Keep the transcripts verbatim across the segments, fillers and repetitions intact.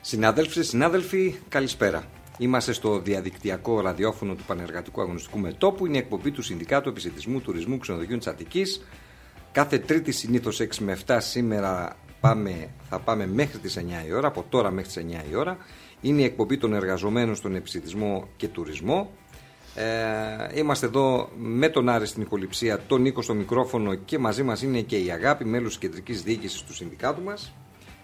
Συνάδελφοι, συνάδελφοι, καλησπέρα. Είμαστε στο διαδικτυακό ραδιόφωνο του Πανεργατικού Αγωνιστικού Μετώπου. Είναι η εκπομπή του Συνδικάτου Επισιτισμού Τουρισμού Ξενοδοχείων της Αττικής. Κάθε Τρίτη συνήθως έξι με επτά. Σήμερα πάμε, θα πάμε μέχρι τις εννιά η ώρα, από τώρα μέχρι τις εννιά η ώρα. Είναι η εκπομπή των εργαζομένων στον επισιτισμό και τουρισμό. Ε, είμαστε εδώ με τον Άρη στην ηχοληψία, τον Νίκο στο μικρόφωνο και μαζί μας είναι και η Αγάπη, μέλος της κεντρικής διοίκησης του συνδικάτου μας.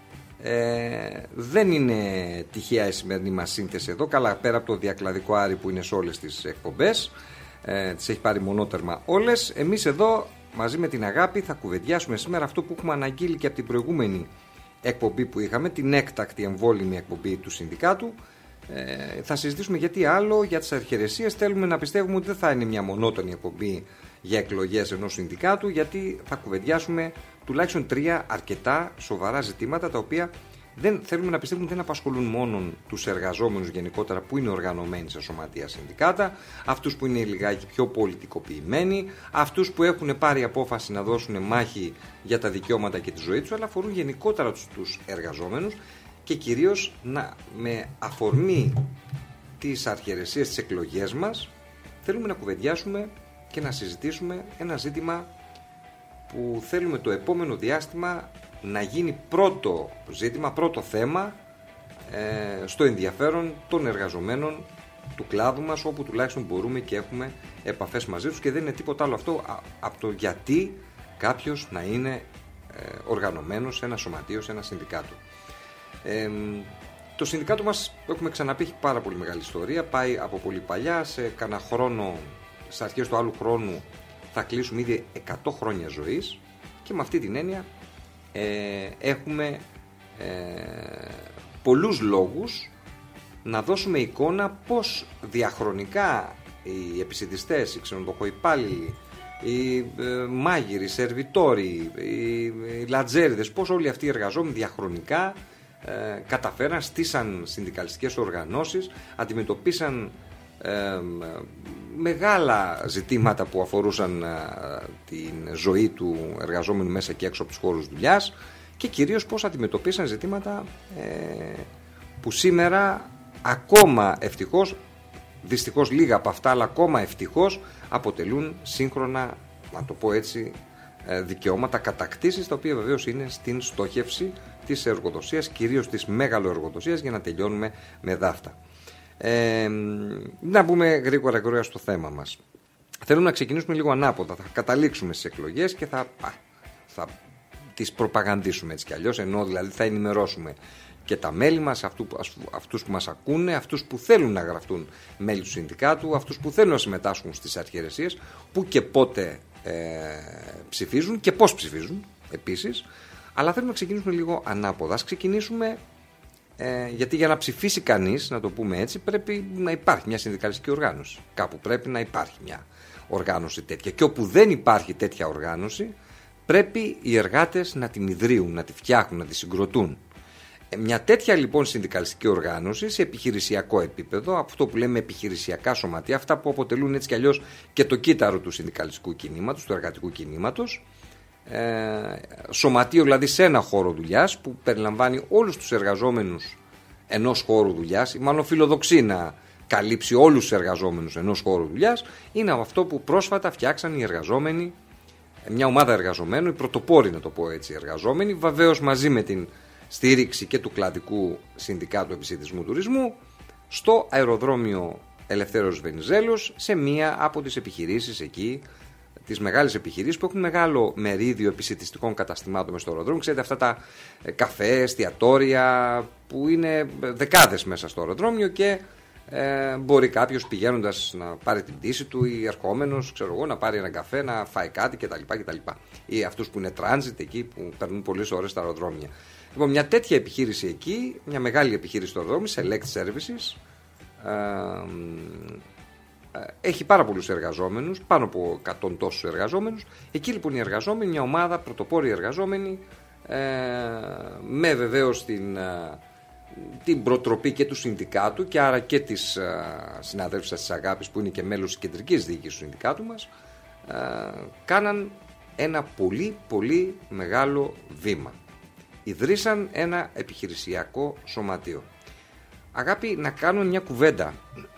Ε, δεν είναι τυχαία η σημερινή μας σύνθεση εδώ, καλά πέρα από το διακλαδικό Άρη που είναι σε όλες τις εκπομπές, ε, τις έχει πάρει μονότερμα όλες. Εμείς εδώ μαζί με την Αγάπη θα κουβεντιάσουμε σήμερα αυτό που έχουμε αναγγείλει και από την προηγούμενη εκπομπή που είχαμε, την έκτακτη εμβόλυμη εκπομπή του συνδικάτου. Ε, θα συζητήσουμε γιατί άλλο, για τις αρχαιρεσίες. Θέλουμε να πιστεύουμε ότι δεν θα είναι μια μονότονη εκπομπή για εκλογές ενός συνδικάτου, γιατί θα κουβεντιάσουμε τουλάχιστον τρία αρκετά σοβαρά ζητήματα, τα οποία δεν θέλουμε να πιστεύουμε δεν απασχολούν μόνο τους εργαζόμενους γενικότερα που είναι οργανωμένοι σε σωματεία συνδικάτα, αυτούς που είναι λιγάκι πιο πολιτικοποιημένοι, αυτούς που έχουν πάρει απόφαση να δώσουν μάχη για τα δικαιώματα και τη ζωή τους, αλλά αφορούν γενικότερα τους, τους εργαζόμενους. Και κυρίως να, με αφορμή τις αρχαιρεσίες, τις εκλογές μας, θέλουμε να κουβεντιάσουμε και να συζητήσουμε ένα ζήτημα που θέλουμε το επόμενο διάστημα να γίνει πρώτο ζήτημα, πρώτο θέμα ε, στο ενδιαφέρον των εργαζομένων του κλάδου μας, όπου τουλάχιστον μπορούμε και έχουμε επαφές μαζί τους, και δεν είναι τίποτα άλλο αυτό από το γιατί κάποιος να είναι ε, οργανωμένος σε ένα σωματείο, σε ένα συνδικάτο. Ε, το συνδικάτο μας, έχουμε ξαναπεί, έχει πάρα πολύ μεγάλη ιστορία. Πάει από πολύ παλιά, σε κανένα χρόνο, στις αρχές του άλλου χρόνου θα κλείσουμε ήδη εκατό χρόνια ζωής, και με αυτή την έννοια ε, έχουμε ε, πολλούς λόγους να δώσουμε εικόνα πως διαχρονικά οι επισιτιστές, οι ξενοδοχοϊπάλληλοι, οι ε, μάγειροι, οι σερβιτόροι, οι, οι λατζέριδες, πως όλοι αυτοί οι εργαζόμενοι διαχρονικά Ε, καταφέραν, στήσαν συνδικαλιστικές οργανώσεις, αντιμετωπίσαν ε, ε, μεγάλα ζητήματα που αφορούσαν ε, την ζωή του εργαζόμενου μέσα και έξω από τους χώρους δουλειάς, και κυρίως πώς αντιμετωπίσαν ζητήματα ε, που σήμερα ακόμα ευτυχώς, δυστυχώς λίγα από αυτά, αλλά ακόμα ευτυχώς αποτελούν σύγχρονα, να το πω έτσι, δικαιώματα, κατακτήσεις, τα οποία βεβαίως είναι στην στόχευση της εργοδοσίας, κυρίως της μεγαλοεργοδοσίας, για να τελειώνουμε με δάφτα. Ε, να μπούμε γρήγορα γρήγορα στο θέμα μας. Θέλουμε να ξεκινήσουμε λίγο ανάποδα. Θα καταλήξουμε στις εκλογές και θα, α, θα τις προπαγανδίσουμε έτσι κι αλλιώς, ενώ δηλαδή θα ενημερώσουμε και τα μέλη μας, αυτού, αυτούς που μας ακούνε, αυτούς που θέλουν να γραφτούν μέλη του συνδικάτου, αυτούς που θέλουν να συμμετάσχουν στις αρχαιρεσίες, που και πότε Ε, ψηφίζουν και πώς ψηφίζουν επίσης. Αλλά θέλουμε να ξεκινήσουμε λίγο ανάποδα. Ας ξεκινήσουμε ε, γιατί για να ψηφίσει κανείς, να το πούμε έτσι, πρέπει να υπάρχει μια συνδικαλιστική οργάνωση. Κάπου πρέπει να υπάρχει μια οργάνωση τέτοια, και όπου δεν υπάρχει τέτοια οργάνωση πρέπει οι εργάτες να την ιδρύουν, να τη φτιάχνουν, να τη συγκροτούν. Μια τέτοια λοιπόν συνδικαλιστική οργάνωση σε επιχειρησιακό επίπεδο, αυτό που λέμε επιχειρησιακά σωματεία, αυτά που αποτελούν έτσι κι αλλιώς και το κύτταρο του συνδικαλιστικού κινήματος, του εργατικού κινήματος, ε, σωματείο δηλαδή σε ένα χώρο δουλειάς που περιλαμβάνει όλους τους εργαζόμενους ενός χώρου δουλειάς, ή μάλλον φιλοδοξεί να καλύψει όλους τους εργαζόμενους ενός χώρου δουλειάς, είναι αυτό που πρόσφατα φτιάξαν οι εργαζόμενοι, μια ομάδα εργαζομένων, οι πρωτοπόροι να το πω έτσι εργαζόμενοι, βεβαίως μαζί με την στήριξη και του κλαδικού Συνδικάτου Επισιτισμού Τουρισμού, στο αεροδρόμιο Ελευθέριος Βενιζέλος, σε μία από τις επιχειρήσεις εκεί, τις μεγάλες επιχειρήσεις που έχουν μεγάλο μερίδιο επισιτιστικών καταστημάτων μες στο αεροδρόμιο. Ξέρετε, αυτά τα καφέ, εστιατόρια που είναι δεκάδες μέσα στο αεροδρόμιο, και ε, μπορεί κάποιος πηγαίνοντας να πάρει την πτήση του ή ερχόμενος, ξέρω εγώ, να πάρει ένα καφέ, να φάει κάτι κτλ. κτλ. Ή αυτούς που είναι transit εκεί, που παίρνουν πολλές ώρες στα αεροδρόμια. Λοιπόν, μια τέτοια επιχείρηση εκεί, μια μεγάλη επιχείρηση στο αεροδρόμιο, Select Services, ε, ε, έχει πάρα πολλούς εργαζόμενους, πάνω από εκατό τόσους εργαζόμενους. Εκεί λοιπόν οι εργαζόμενοι, μια ομάδα πρωτοπόροι εργαζόμενοι, ε, με βεβαίως την, ε, την προτροπή και του συνδικάτου, και άρα και της ε, συναδέλφισας της Αγάπης, που είναι και μέλος της κεντρικής διοίκησης του συνδικάτου μας, ε, κάναν ένα πολύ πολύ μεγάλο βήμα. Ιδρύσαν ένα επιχειρησιακό σωματείο. αγάπη, να κάνουμε μια κουβέντα.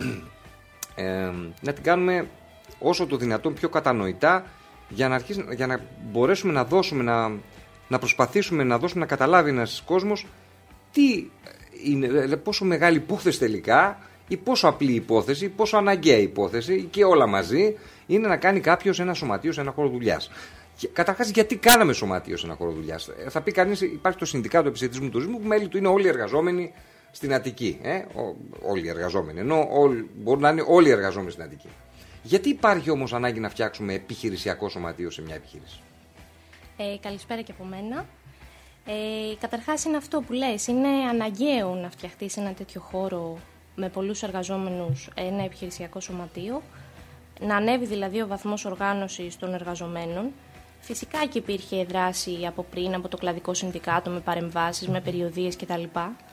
Ε, να την κάνουμε όσο το δυνατόν πιο κατανοητά για να, αρχίσει, για να μπορέσουμε να δώσουμε, να, να προσπαθήσουμε να δώσουμε να καταλάβει ένας κόσμος τι είναι, πόσο μεγάλη υπόθεση τελικά ή πόσο απλή υπόθεση, πόσο αναγκαία υπόθεση και όλα μαζί είναι να κάνει κάποιος ένα σωματείο σε ένα χώρο δουλειάς. Καταρχάς, γιατί κάναμε σωματείο σε ένα χώρο δουλειάς? Θα πει κανείς, υπάρχει το Συνδικάτο Επιστημισμού Τουρισμού που μέλη του είναι όλοι οι εργαζόμενοι στην Αττική. Ε? Ό, όλοι οι εργαζόμενοι. Ενώ όλοι, μπορούν να είναι όλοι οι εργαζόμενοι στην Αττική. Γιατί υπάρχει όμως ανάγκη να φτιάξουμε επιχειρησιακό σωματείο σε μια επιχείρηση? Ε, καλησπέρα και από μένα. Ε, καταρχάς, είναι αυτό που λες. Είναι αναγκαίο να φτιαχτεί σε ένα τέτοιο χώρο με πολλούς εργαζόμενους ένα επιχειρησιακό σωματείο. Να ανέβει δηλαδή ο βαθμός οργάνωσης των εργαζομένων. Φυσικά και υπήρχε δράση από πριν από το κλαδικό συνδικάτο με παρεμβάσεις, με περιοδίες κτλ.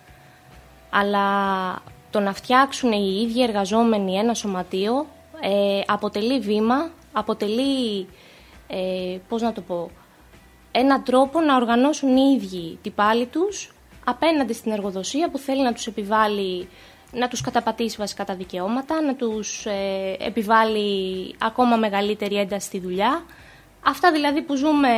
Αλλά το να φτιάξουν οι ίδιοι εργαζόμενοι ένα σωματείο ε, αποτελεί βήμα, αποτελεί, ε, πώς να το πω, έναν τρόπο να οργανώσουν οι ίδιοι την πάλη τους απέναντι στην εργοδοσία που θέλει να τους επιβάλλει, να τους καταπατήσει βασικά τα δικαιώματα, να τους ε, επιβάλλει ακόμα μεγαλύτερη ένταση στη δουλειά. Αυτά δηλαδή που, ζούμε,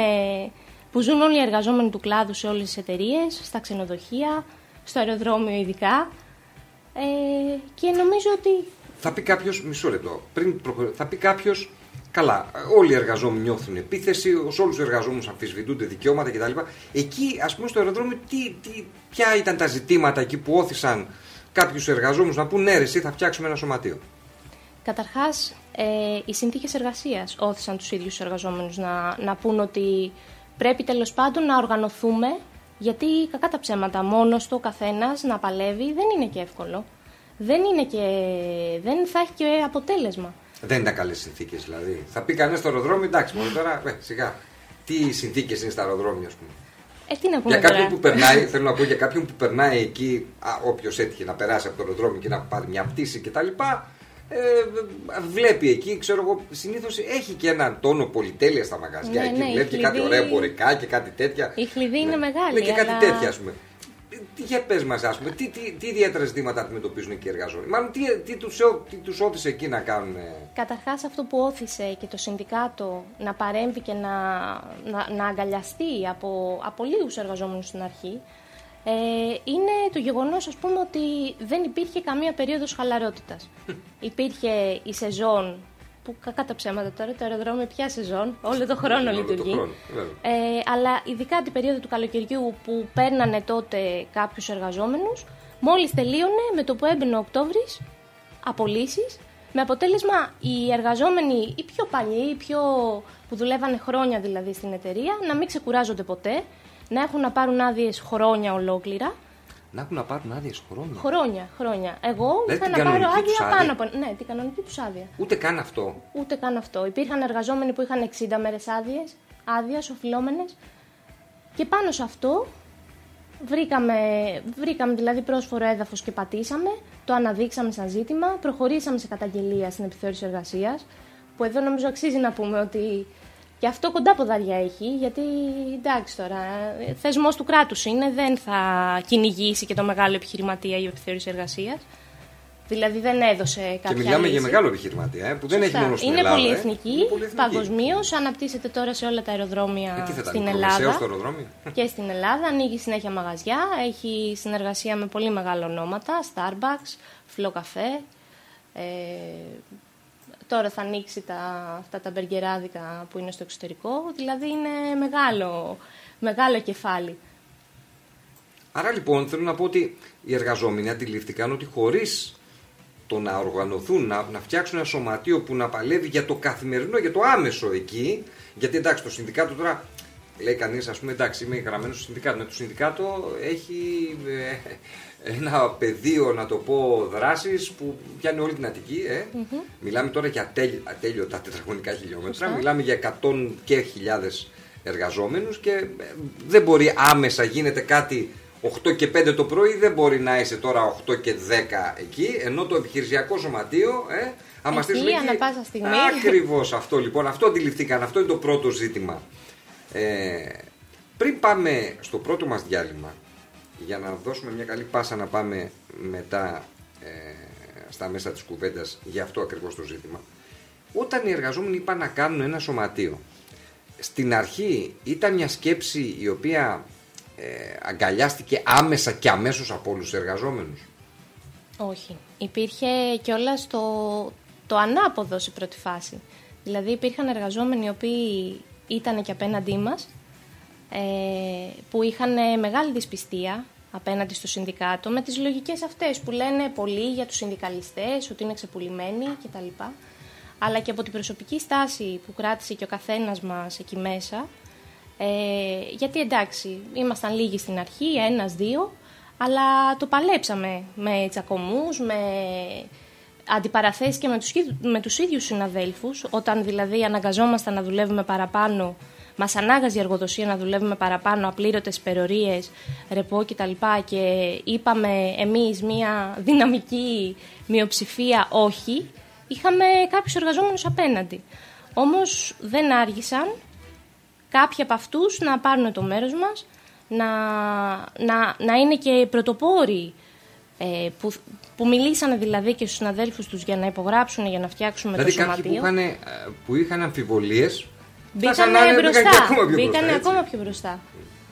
που ζουν όλοι οι εργαζόμενοι του κλάδου σε όλες τις εταιρείες, στα ξενοδοχεία, στο αεροδρόμιο ειδικά. Ε, και νομίζω ότι... Θα πει κάποιος, μισό λεπτό, πριν προχωρήσω, θα πει κάποιος, καλά, όλοι οι εργαζόμενοι νιώθουν επίθεση, σε όλους τους εργαζόμενους αμφισβητούνται δικαιώματα κτλ. Εκεί, ας πούμε, στο αεροδρόμιο, τι, τι, ποια ήταν τα ζητήματα εκεί που όθησαν κάποιους εργαζόμενους να πούν ναι, ρε, εσύ θα φτιάξουμε ένα σωματείο? Καταρχάς, ε, οι συνθήκες εργασίας όθησαν τους ίδιους τους εργαζόμενους να, να πούν ότι πρέπει τέλος πάντων να οργανωθούμε, γιατί κακά τα ψέματα, μόνος του ο καθένας να παλεύει δεν είναι και εύκολο. Δεν, είναι και, δεν θα έχει και αποτέλεσμα. Δεν ήταν καλές συνθήκες δηλαδή. Θα πει κανείς στο αεροδρόμιο, εντάξει, μόνο τώρα, ε, σιγά. Τι συνθήκες είναι στα αεροδρόμια, ας πούμε? Ε, τι να πούμε για κάποιον τώρα. που περνάει, θέλω να πω, για κάποιον που περνάει εκεί, όποιος έτυχε να περάσει από το αεροδρόμιο και να πάρει μια πτήση κτλ. Ε, βλέπει εκεί, ξέρω εγώ, συνήθως έχει και έναν τόνο πολυτέλεια στα μαγαζιά. Ναι, εκεί ναι, βλέπει χλειδί... και κάτι ωραία εμπορικά και κάτι τέτοια. Η χλειδί ναι. είναι μεγάλη. Ναι, και αλλά... κάτι τέτοια, ας πούμε. Τι, για πες μας, ας πούμε, τι, τι, τι ιδιαίτερα ζητήματα αντιμετωπίζουν εκεί οι εργαζόμενοι? Μάλλον τι, τι, τους, τι τους όθησε εκεί να κάνουν? Καταρχάς, αυτό που όθησε και το συνδικάτο να παρέμβει και να, να, να αγκαλιαστεί από, από λίγους εργαζόμενους στην αρχή, ε, είναι το γεγονός, ας πούμε, ότι δεν υπήρχε καμία περίοδος χαλαρότητας. Υπήρχε η σεζόν, που κακά τα ψέματα τώρα, το αεροδρόμιο πια σεζόν, όλο το χρόνο λειτουργεί. Ε, αλλά ειδικά την περίοδο του καλοκαιριού που παίρνανε τότε κάποιους εργαζόμενους, μόλις τελείωνε με το που έμπαινε ο Οκτώβρης, απολύσεις, με αποτέλεσμα οι εργαζόμενοι, οι πιο παλιοί, οι πιο που δουλεύανε χρόνια δηλαδή στην εταιρεία, να μην ξεκουράζονται ποτέ, να έχουν να πάρουν άδειες χρόνια ολόκληρα. Να έχουν να πάρουν άδειες χρόνια. Χρόνια, χρόνια. Εγώ είχα να πάρω άδεια πάνω από. Ναι, την κανονική τους άδεια. Ούτε καν αυτό. Ούτε καν αυτό. Υπήρχαν εργαζόμενοι που είχαν εξήντα μέρες άδειες, άδειας, οφειλόμενες. Και πάνω σε αυτό βρήκαμε, βρήκαμε δηλαδή πρόσφορο έδαφος και πατήσαμε. Το αναδείξαμε σαν ζήτημα. Προχωρήσαμε σε καταγγελία στην επιθεώρηση εργασίας. Που εδώ νομίζω αξίζει να πούμε ότι. Και αυτό κοντά ποδαριά έχει, γιατί εντάξει τώρα, θεσμός του κράτους είναι, δεν θα κυνηγήσει και το μεγάλο επιχειρηματία η επιθεώρηση εργασίας. Δηλαδή δεν έδωσε κάποια. Και μιλάμε λύση. για μεγάλο επιχειρηματία, ε, που δεν Σωστά. έχει μόνο στην είναι Ελλάδα. Πολυεθνική, Ε. Είναι πολυεθνική. παγκοσμίως, αναπτύσσεται τώρα σε όλα τα αεροδρόμια ε, στην Ελλάδα. Στο αεροδρόμιο. Και στην Ελλάδα, ανοίγει συνέχεια μαγαζιά, έχει συνεργασία με πολύ μεγάλα ονόματα, Starbucks, Φλο Καφέ. Ε, Τώρα θα ανοίξει τα, αυτά τα μπεργκεράδικα που είναι στο εξωτερικό. Δηλαδή είναι μεγάλο, μεγάλο κεφάλι. Άρα λοιπόν θέλω να πω ότι οι εργαζόμενοι αντιλήφθηκαν ότι χωρίς το να οργανωθούν, να, να φτιάξουν ένα σωματείο που να παλεύει για το καθημερινό, για το άμεσο εκεί. Γιατί εντάξει, το συνδικάτο τώρα λέει κανείς, ας πούμε, εντάξει, είμαι γραμμένος στο συνδικάτο. Ναι, το συνδικάτο έχει ε, ένα πεδίο, να το πω, δράσης που πιάνει όλη την Αττική. Ε. Mm-hmm. Μιλάμε τώρα για ατέλειωτα τετραγωνικά χιλιόμετρα. Mm-hmm. Μιλάμε για εκατό και χιλιάδες εργαζόμενους και δεν μπορεί άμεσα, γίνεται κάτι οκτώ και πέντε το πρωί, δεν μπορεί να είσαι τώρα οκτώ και δέκα εκεί, ενώ το επιχειρησιακό σωματείο ε, άμα στήσουμε εκεί, ανά πάσα στιγμή. Ακριβώς αυτό λοιπόν, αυτό αντιληφθήκαν, αυτό είναι το πρώτο ζήτημα. Ε, πριν πάμε στο πρώτο μας διάλειμμα, για να δώσουμε μια καλή πάσα να πάμε μετά ε, στα μέσα της κουβέντας για αυτό ακριβώς το ζήτημα. Όταν οι εργαζόμενοι είπαν να κάνουν ένα σωματείο, στην αρχή ήταν μια σκέψη η οποία ε, αγκαλιάστηκε άμεσα και αμέσως από όλους τους εργαζόμενους? Όχι. Υπήρχε κιόλας το, το ανάποδο σε πρώτη φάση. Δηλαδή υπήρχαν εργαζόμενοι οι οποίοι ήταν και απέναντί μας, ε, που είχαν μεγάλη δυσπιστία απέναντι στο συνδικάτο, με τις λογικές αυτές που λένε πολλοί για τους συνδικαλιστές, ότι είναι ξεπουλημένοι κτλ. Αλλά και από την προσωπική στάση που κράτησε και ο καθένας μας εκεί μέσα, ε, γιατί εντάξει, ήμασταν λίγοι στην αρχή, ένας, δύο, αλλά το παλέψαμε με τσακωμούς, με αντιπαραθέσεις και με τους, με τους ίδιους συναδέλφους, όταν δηλαδή αναγκαζόμασταν να δουλεύουμε παραπάνω, μας ανάγκαζε η εργοδοσία να δουλεύουμε παραπάνω, απλήρωτες υπερορίες, ρεπό κτλ. Και είπαμε εμείς μια δυναμική μειοψηφία όχι, είχαμε κάποιους εργαζόμενους απέναντι. Όμως δεν άργησαν κάποιοι από αυτούς να πάρουν το μέρος μας, να, να, να είναι και πρωτοπόροι, ε, που, που μιλήσανε δηλαδή και στους συναδέλφους τους για να υπογράψουν, για να φτιάξουμε δηλαδή το σωματείο. Δηλαδή κάποιοι που είχαν, που είχαν αμφιβολίες μπήκανε μπροστά, μπήκανε ακόμα πιο μπροστά.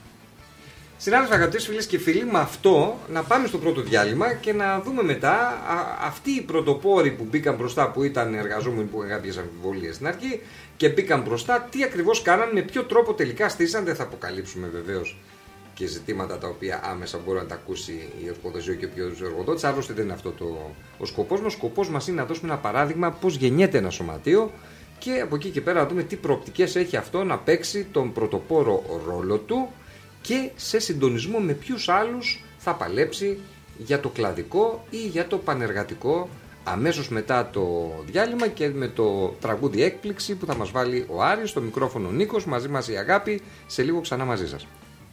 Συνάδελφοι, αγαπητές φίλες και φίλοι, με αυτό να πάμε στο πρώτο διάλειμμα και να δούμε μετά α, αυτοί οι πρωτοπόροι που μπήκαν μπροστά, που ήταν εργαζόμενοι που είχαν κάποιες αμφιβολίες στην αρχή και μπήκαν μπροστά, τι ακριβώς κάναν, με ποιο τρόπο τελικά στήσαν. Δεν θα αποκαλύψουμε βεβαίως και ζητήματα τα οποία άμεσα μπορεί να τα ακούσει η εργοδοσία και ο οποίος εργοδότης. Άλλωστε δεν είναι αυτό το, ο σκοπός μας. Ο σκοπός μας είναι να δώσουμε ένα παράδειγμα πώς γεννιέται ένα σωματείο και από εκεί και πέρα να δούμε τι προοπτικές έχει αυτό να παίξει τον πρωτοπόρο ρόλο του και σε συντονισμό με ποιους άλλους θα παλέψει για το κλαδικό ή για το πανεργατικό, αμέσως μετά το διάλειμμα και με το τραγούδι έκπληξη που θα μας βάλει ο Άρης, στο μικρόφωνο Νίκος, μαζί μας η Αγάπη, σε λίγο ξανά μαζί σας.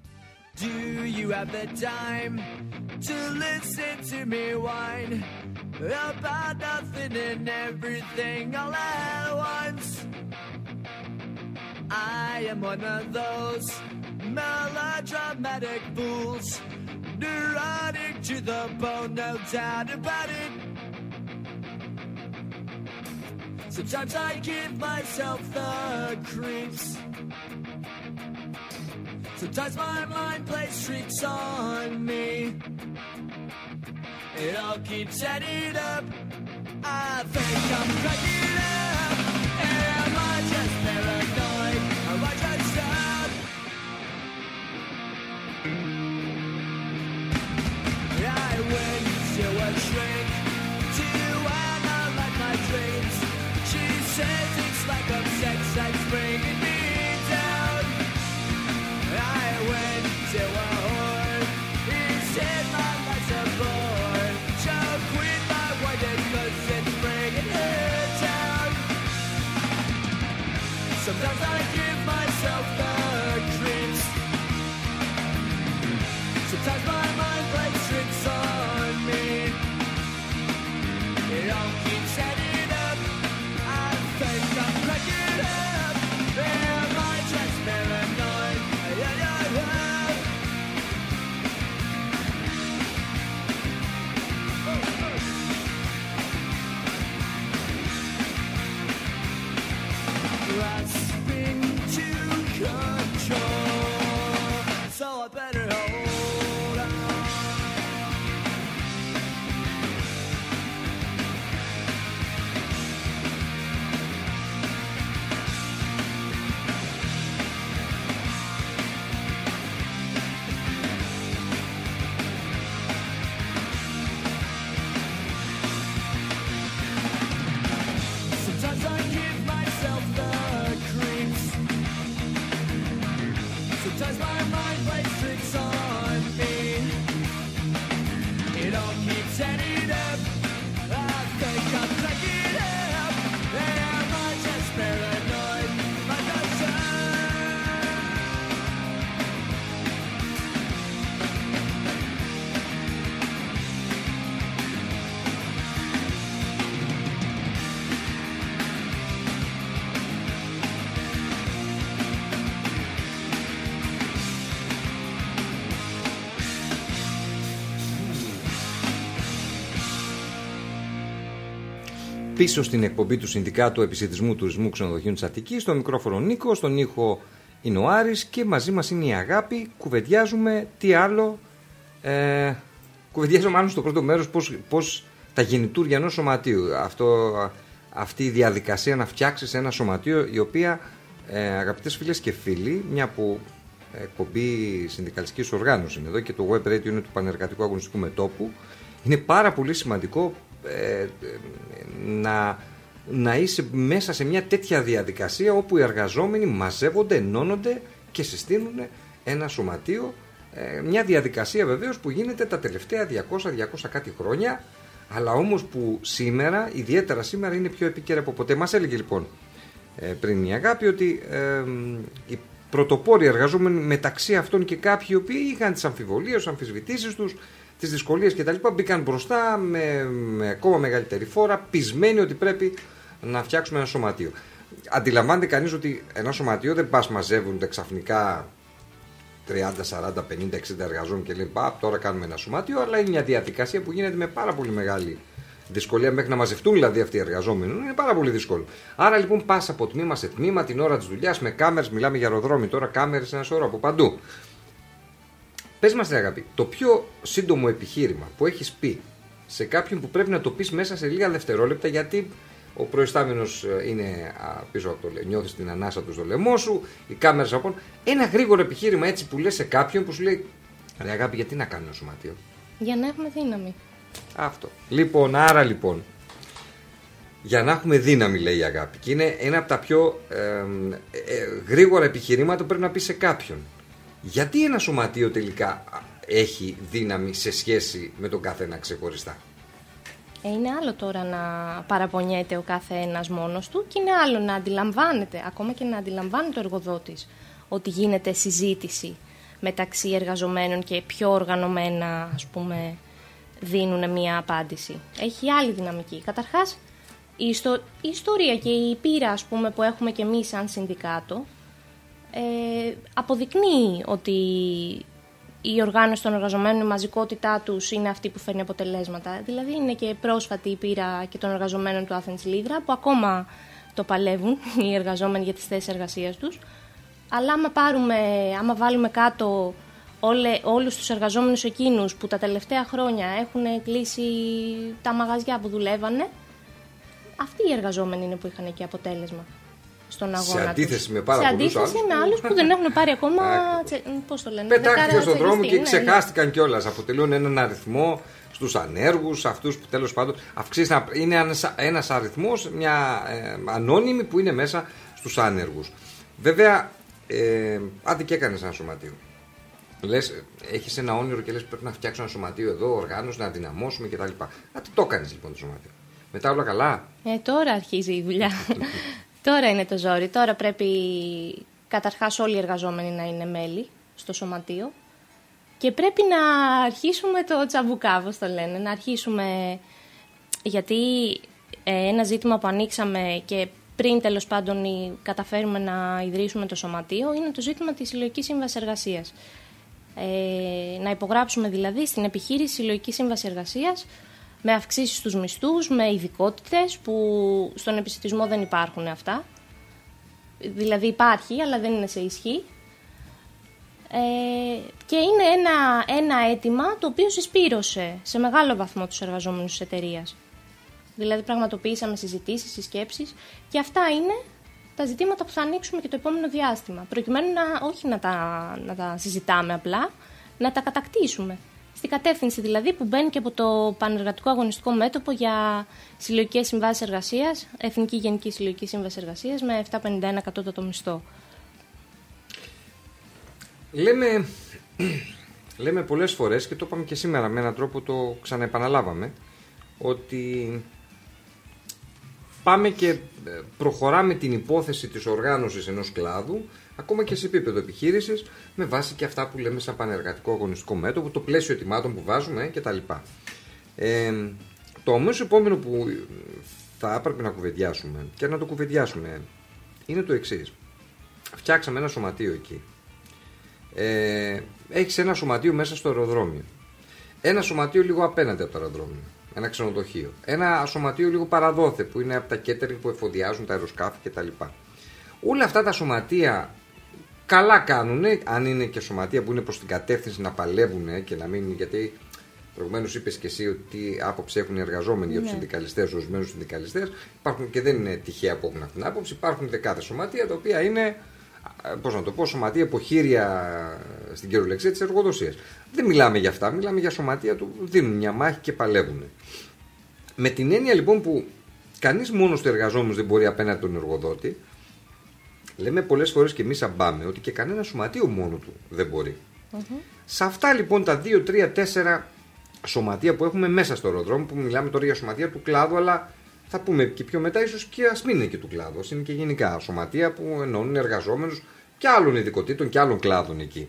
Do you have the time to listen to me whine about nothing and everything all at once? I am one of those melodramatic fools, neurotic to the bone, no doubt about it. Sometimes I give myself the creeps. Sometimes my mind plays tricks on me. It all keeps adding up. I think I'm cracking up. Am I just paranoid? Am I just sad? I went to a shrink to analyze my dreams. She says it's like a sex that's bringing me down. I went to a whore. He said my life's a bore. So quit my whining cause it's bringing her down. Sometimes I give myself the creeps. Sometimes my mind plays tricks on me. It all keeps adding up. I think I'm cracking up. Am I just paranoid? Yeah, yeah, yeah. Grasping to control, so I better hold on. πίσω στην εκπομπή του Συνδικάτου Επισιτισμού Τουρισμού Ξενοδοχείων της Αττικής. Στο μικρόφωνο Νίκο, στον ήχο είναι ο Άρης και μαζί μας είναι η Αγάπη. Κουβεντιάζουμε τι άλλο. Ε, κουβεντιάζουμε μάλλον στο πρώτο μέρος πώς, πώς τα γεννητούρια ενός σωματείου. Αυτό, αυτή η διαδικασία να φτιάξεις ένα σωματείο, η οποία, ε, αγαπητές φίλες και φίλοι, μια που εκπομπή συνδικαλιστικής οργάνωσης είναι εδώ και το web radio είναι του Πανεργατικού Αγωνιστικού Μετώπου, είναι πάρα πολύ σημαντικό ε, να, να είσαι μέσα σε μια τέτοια διαδικασία όπου οι εργαζόμενοι μαζεύονται, ενώνονται και συστήνουν ένα σωματείο, ε, μια διαδικασία βεβαίως που γίνεται τα τελευταία διακόσια διακόσια κάτι χρόνια, αλλά όμως που σήμερα, ιδιαίτερα σήμερα, είναι πιο επίκαιρα από ποτέ. Μας έλεγε λοιπόν ε, πριν η Αγάπη ότι ε, η πρωτοπόροι εργαζόμενοι, μεταξύ αυτών και κάποιοι οι οποίοι είχαν τις αμφιβολίες, τις αμφισβητήσεις τους, τις δυσκολίες κτλ., μπήκαν μπροστά με, με ακόμα μεγαλύτερη φόρα, πεισμένοι ότι πρέπει να φτιάξουμε ένα σωματείο. Αντιλαμβάνεται κανείς ότι ένα σωματείο δεν πας μαζεύονται ξαφνικά τριάντα, σαράντα, πενήντα, εξήντα εργαζόμενοι και λένε πά, τώρα κάνουμε ένα σωματείο, αλλά είναι μια διαδικασία που γίνεται με πάρα πολύ μεγάλη δυσκολία, μέχρι να μαζευτούν δηλαδή αυτοί οι εργαζόμενοι. Είναι πάρα πολύ δύσκολο. Άρα λοιπόν πας από τμήμα σε τμήμα την ώρα της δουλειάς με κάμερες, μιλάμε για αεροδρόμιο τώρα, κάμερες ένα σωρό από παντού. Πες μας, Αγάπη, το πιο σύντομο επιχείρημα που έχεις πει σε κάποιον που πρέπει να το πεις μέσα σε λίγα δευτερόλεπτα, γιατί ο προϊστάμενος είναι πίσω από το λαιμό, νιώθεις την ανάσα του στο λαιμό σου, οι κάμερες από πάνω. Ένα γρήγορο επιχείρημα έτσι που λες σε κάποιον που σου λέει, ρε Αγάπη, γιατί να κάνω ένα σωματείο? Για να έχουμε δύναμη. Αυτό. Λοιπόν, άρα λοιπόν, για να έχουμε δύναμη, λέει η Αγάπη, και είναι ένα από τα πιο ε, ε, γρήγορα επιχειρήματα που πρέπει να πει σε κάποιον. Γιατί ένα σωματείο τελικά έχει δύναμη σε σχέση με τον καθένα ξεχωριστά? Ε, είναι άλλο τώρα να παραπονιέται ο κάθε ένας μόνος του και είναι άλλο να αντιλαμβάνεται, ακόμα και να αντιλαμβάνεται ο εργοδότης, ότι γίνεται συζήτηση μεταξύ εργαζομένων και πιο οργανωμένα, ας πούμε, δίνουν μία απάντηση. Έχει άλλη δυναμική. Καταρχάς, η, ιστο... η ιστορία και η πείρα, ας πούμε, που έχουμε και εμείς σαν συνδικάτο ε, αποδεικνύει ότι η οργάνωση των εργαζομένων, η μαζικότητά τους είναι αυτή που φέρνει αποτελέσματα. Δηλαδή είναι και πρόσφατη η πείρα και των εργαζομένων του Athens Leadra, που ακόμα το παλεύουν οι εργαζόμενοι για τις θέσεις εργασίας τους. Αλλά άμα, πάρουμε, άμα βάλουμε κάτω όλε, όλους τους εργαζόμενους εκείνους που τα τελευταία χρόνια έχουν κλείσει τα μαγαζιά που δουλεύανε, αυτοί οι εργαζόμενοι είναι που είχαν και αποτέλεσμα στον αγώνα. Σε αντίθεση τους. με πάρα Σε πολλούς αντίθεση άλλους. με άλλους που δεν έχουν πάρει ακόμα. Πώς το λένε, πετάχτηκαν στον δρόμο και ναι. ξεχάστηκαν κιόλας. Αποτελούν έναν αριθμό στους ανέργους, αυτούς που τέλος πάντων αυξήσαν. Είναι ένας, ένας αριθμός, μια ε, ανώνυμη που είναι μέσα στους άνεργους. Βέβαια, ε, άντε και έκανες ένα σωματείο. Λες, έχεις ένα όνειρο και λες πρέπει να φτιάξω ένα σωματείο εδώ, οργάνωση, να δυναμώσουμε κτλ. Άντε το έκανες λοιπόν το σωματείο. Μετά όλα καλά. Ε, τώρα αρχίζει η δουλειά. Τώρα είναι το ζόρι. Τώρα πρέπει καταρχάς όλοι οι εργαζόμενοι να είναι μέλη στο σωματείο και πρέπει να αρχίσουμε το τσαμπουκά, όπως το λένε. Να αρχίσουμε, γιατί ε, ένα ζήτημα που ανοίξαμε και πριν τέλος πάντων καταφέρουμε να ιδρύσουμε το σωματείο είναι το ζήτημα της συλλογικής σύμβασης εργασίας. Ε, να υπογράψουμε δηλαδή στην επιχείρηση συλλογική σύμβαση εργασίας με αυξήσεις στους μισθούς, με ειδικότητες που στον επισιτισμό δεν υπάρχουν αυτά. Δηλαδή υπάρχει, αλλά δεν είναι σε ισχύ. Ε, και είναι ένα, ένα αίτημα το οποίο συσπήρωσε σε μεγάλο βαθμό τους εργαζόμενους της εταιρείας. Δηλαδή πραγματοποιήσαμε συζητήσεις, συσκέψεις και αυτά είναι τα ζητήματα που θα ανοίξουμε και το επόμενο διάστημα. Προκειμένου να, όχι να τα, να τα συζητάμε απλά, να τα κατακτήσουμε. Στην κατεύθυνση δηλαδή που μπαίνει και από το Πανεργατικό Αγωνιστικό Μέτωπο για συλλογικές συμβάσεις εργασίας, Εθνική Γενική Συλλογική Σύμβαση Εργασίας με επτακόσια πενήντα ένα κατώτατο μισθό. Λέμε, λέμε πολλές φορές και το είπαμε και σήμερα με έναν τρόπο το ξαναεπαναλάβαμε, ότι πάμε και προχωράμε την υπόθεση της οργάνωσης ενός κλάδου ακόμα και σε επίπεδο επιχείρησης, με βάση και αυτά που λέμε σαν Πανεργατικό Αγωνιστικό Μέτωπο, το πλαίσιο ετοιμάτων που βάζουμε κτλ. Ε, το αμέσως επόμενο που θα έπρεπε να κουβεντιάσουμε και να το κουβεντιάσουμε είναι το εξής. Φτιάξαμε ένα σωματείο εκεί. Ε, έχεις ένα σωματείο μέσα στο αεροδρόμιο. Ένα σωματείο λίγο απέναντι από το αεροδρόμιο. ένα ξενοδοχείο, ένα σωματείο λίγο παραδόθε που είναι από τα catering που εφοδιάζουν τα αεροσκάφη κτλ. Όλα αυτά τα σωματεία καλά κάνουν, αν είναι και σωματεία που είναι προς την κατεύθυνση να παλεύουν και να μην. Γιατί προηγουμένως είπες και εσύ ότι τι άποψη έχουν οι εργαζόμενοι για τους Ναι. συνδικαλιστές, ορισμένους συνδικαλιστές. Υπάρχουν και δεν είναι τυχαία που έχουν αυτή την άποψη. Υπάρχουν δεκάδες σωματεία τα οποία είναι, πώς να το πω, σωματεία υποχείρια στην κυριολεξία της εργοδοσίας. Δεν μιλάμε για αυτά, μιλάμε για σωματεία που δίνουν μια μάχη και παλεύουν. Με την έννοια λοιπόν που κανείς μόνος του εργαζόμενος δεν μπορεί απέναντι τον εργοδότη, λέμε πολλές φορές και εμείς αμπάμε ότι και κανένα σωματείο μόνο του δεν μπορεί. Mm-hmm. Σε αυτά λοιπόν τα δύο, τρία, τέσσερα σωματεία που έχουμε μέσα στο αεροδρόμιο, που μιλάμε τώρα για σωματεία του κλάδου, αλλά θα πούμε και πιο μετά ίσως και ας μην είναι και του κλάδου, ας είναι και γενικά σωματεία που εννοούν εργαζόμενους και άλλων ειδικοτήτων και άλλων κλάδων εκεί.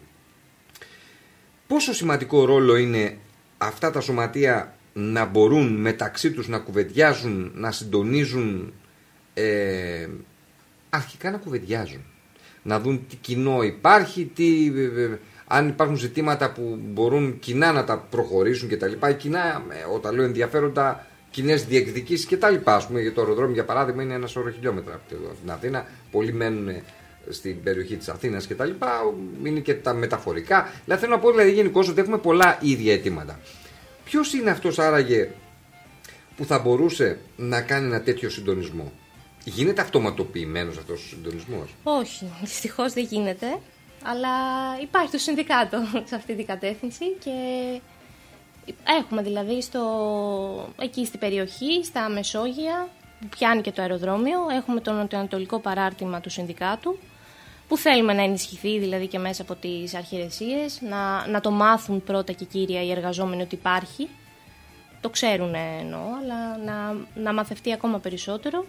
Πόσο σημαντικό ρόλο είναι αυτά τα σωματεία να μπορούν μεταξύ τους να κουβεντιάζουν, να συντονίζουν, ε, αρχικά να κουβεντιάζουν, να δουν τι κοινό υπάρχει, τι, ε, αν υπάρχουν ζητήματα που μπορούν κοινά να τα προχωρήσουν κτλ. Κοινά, ε, όταν λέω ενδιαφέροντα, κοινές διεκδικήσεις κτλ. Ας πούμε, για το αεροδρόμιο για παράδειγμα είναι ένα σωρό χιλιόμετρα από την Αθήνα, πολλοί μένουν στην περιοχή της Αθήνας κτλ. Είναι και τα μεταφορικά. Δηλαδή θέλω να πω δηλαδή, γενικώς ότι έχουμε πολλά ίδια αιτήματα. Ποιος είναι αυτός άραγε που θα μπορούσε να κάνει ένα τέτοιο συντονισμό? Γίνεται αυτοματοποιημένος αυτός ο συντονισμός? Όχι, δυστυχώς δεν γίνεται. Αλλά υπάρχει το συνδικάτο σε αυτή την κατεύθυνση και έχουμε δηλαδή στο, εκεί στην περιοχή, στα Μεσόγεια, που πιάνει και το αεροδρόμιο, έχουμε το νοτιοανατολικό παράρτημα του συνδικάτου, που θέλουμε να ενισχυθεί δηλαδή και μέσα από τις αρχιερεσίες, να, να το μάθουν πρώτα και κύρια οι εργαζόμενοι ότι υπάρχει. Το ξέρουν εννοώ, αλλά να, να μαθευτεί ακόμα περισσότερο.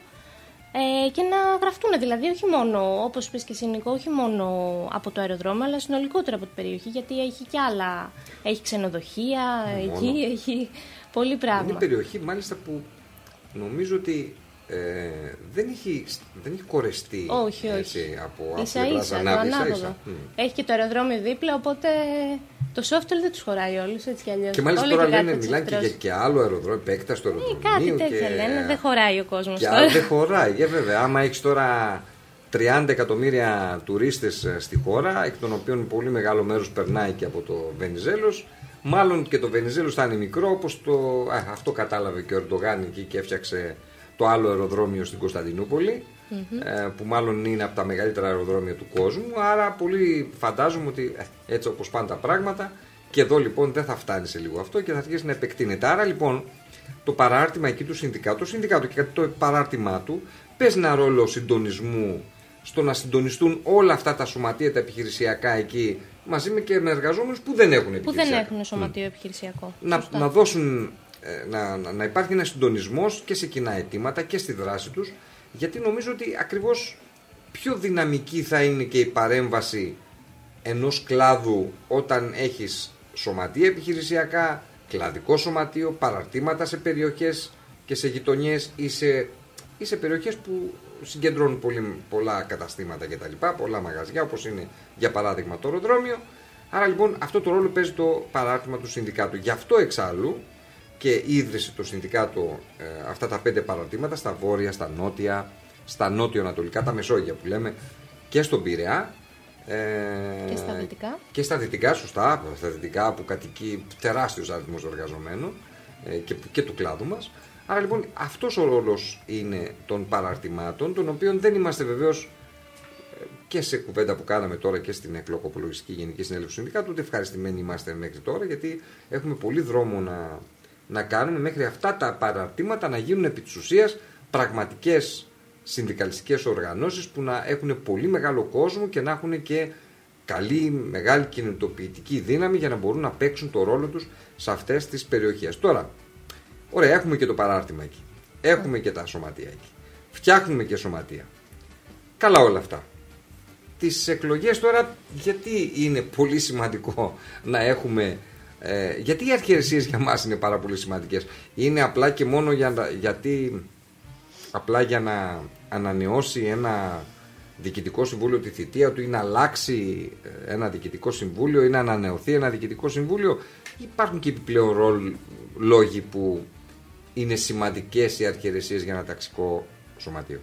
Ε, και να γραφτούν δηλαδή όχι μόνο, όπως πες και εσύ Νικό, όχι μόνο από το αεροδρόμιο, αλλά συνολικότερα από την περιοχή, γιατί έχει και άλλα, έχει ξενοδοχεία, εκεί έχει πολύ πράγμα. Είναι περιοχή μάλιστα που νομίζω ότι ε, δεν, έχει, δεν έχει κορεστεί. Όχι, όχι. Έτσι, από ίσα ίσα, το ανάποδο. Mm. Έχει και το αεροδρόμιο δίπλα, οπότε το software δεν τους χωράει όλους, έτσι κι αλλιώς. Και μάλιστα τώρα λένε, μιλάνε και για και άλλο αεροδρόμιο, επέκταση του αεροδρομίου. Κάτι τέτοια και... λένε, δεν χωράει ο κόσμος και τώρα. Δεν χωράει, yeah, βέβαια. Άμα έχεις τώρα τριάντα εκατομμύρια τουρίστες στη χώρα, εκ των οποίων πολύ μεγάλο μέρος περνάει και από το Βενιζέλος, μάλλον και το Βενιζέλος θα είναι μικρό, όπως το... Α, αυτό κατάλαβε και ο Ερντογάν εκεί και έφτιαξε το άλλο αεροδρόμιο στην Κωνσταντινούπολη, mm-hmm. ε, που μάλλον είναι από τα μεγαλύτερα αεροδρόμια του κόσμου. Άρα πολύ φαντάζομαι ότι ε, έτσι όπως πάνε τα πράγματα, και εδώ λοιπόν δεν θα φτάνει σε λίγο αυτό και θα αρχίσει να επεκτείνεται. Άρα λοιπόν το παράρτημα εκεί του συνδικάτου, το συνδικάτο και το παράρτημά του παίζει ένα ρόλο συντονισμού, στο να συντονιστούν όλα αυτά τα σωματεία, τα επιχειρησιακά εκεί, μαζί με και με εργαζόμενους που δεν έχουν επιχειρησιακό. Που δεν έχουν σωματείο mm. επιχειρησιακό. Να, να δώσουν. Να, να, να υπάρχει ένα συντονισμός και σε κοινά αιτήματα και στη δράση τους, γιατί νομίζω ότι ακριβώς πιο δυναμική θα είναι και η παρέμβαση ενός κλάδου όταν έχεις σωματεία επιχειρησιακά, κλαδικό σωματείο, παραρτήματα σε περιοχές και σε γειτονιές ή σε, ή σε περιοχές που συγκεντρώνουν πολύ, πολλά καταστήματα κτλ, πολλά μαγαζιά, όπως είναι για παράδειγμα το αεροδρόμιο. Άρα λοιπόν αυτό το ρόλο παίζει το παράρτημα του συνδικάτου. Γι' αυτό εξάλλου και ίδρυσε το συνδικάτο ε, αυτά τα πέντε παραρτήματα στα βόρεια, στα νότια, στα νότιο-ανατολικά, τα Μεσόγεια που λέμε, και στον Πειραιά. Ε, και στα δυτικά. Και στα δυτικά, σωστά, στα δυτικά που κατοικεί τεράστιος αριθμός εργαζομένων ε, και, και του κλάδου μας. Άρα λοιπόν αυτός ο ρόλος είναι των παραρτημάτων, των οποίων δεν είμαστε βεβαίως ε, και σε κουβέντα που κάναμε τώρα και στην εκλογοπολογιστική Γενική Συνέλευση του Συνδικάτου, ούτε ευχαριστημένοι είμαστε μέχρι τώρα, γιατί έχουμε πολύ δρόμο να. να κάνουμε μέχρι αυτά τα παραρτήματα να γίνουν επί της ουσίας πραγματικές συνδικαλιστικές οργανώσεις που να έχουν πολύ μεγάλο κόσμο και να έχουν και καλή, μεγάλη κινητοποιητική δύναμη για να μπορούν να παίξουν το ρόλο τους σε αυτές τις περιοχές. Τώρα, ωραία, έχουμε και το παράρτημα εκεί, έχουμε και τα σωματεία εκεί, φτιάχνουμε και σωματεία. Καλά όλα αυτά. Τις εκλογές τώρα, γιατί είναι πολύ σημαντικό να έχουμε... Ε, γιατί οι αρχιερεσίες για μας είναι πάρα πολύ σημαντικές? Είναι απλά και μόνο για, γιατί απλά για να ανανεώσει ένα διοικητικό συμβούλιο τη θητεία του ή να αλλάξει ένα διοικητικό συμβούλιο ή να ανανεωθεί ένα διοικητικό συμβούλιο? Υπάρχουν και επιπλέον ρόλ, λόγοι που είναι σημαντικές οι αρχιερεσίες για ένα ταξικό σωματείο?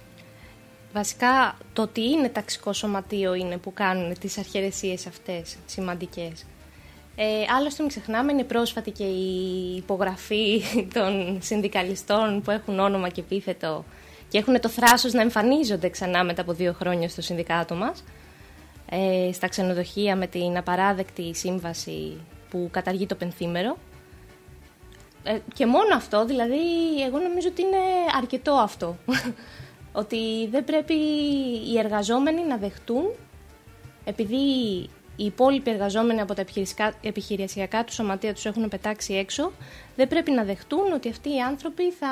Βασικά το ότι είναι ταξικό σωματείο είναι που κάνουν τις αρχιερεσίες αυτές σημαντικές. Ε, άλλωστε μην ξεχνάμε, είναι πρόσφατη και η υπογραφή των συνδικαλιστών που έχουν όνομα και επίθετο και έχουν το θράσος να εμφανίζονται ξανά μετά από δύο χρόνια στο συνδικάτο μας, ε, στα ξενοδοχεία με την απαράδεκτη σύμβαση που καταργεί το πενθήμερο. Ε, και μόνο αυτό, δηλαδή, εγώ νομίζω ότι είναι αρκετό αυτό. Ότι δεν πρέπει οι εργαζόμενοι να δεχτούν, επειδή οι υπόλοιποι εργαζόμενοι από τα επιχειρησιακά του σωματεία τους έχουν πετάξει έξω, δεν πρέπει να δεχτούν ότι αυτοί οι άνθρωποι θα,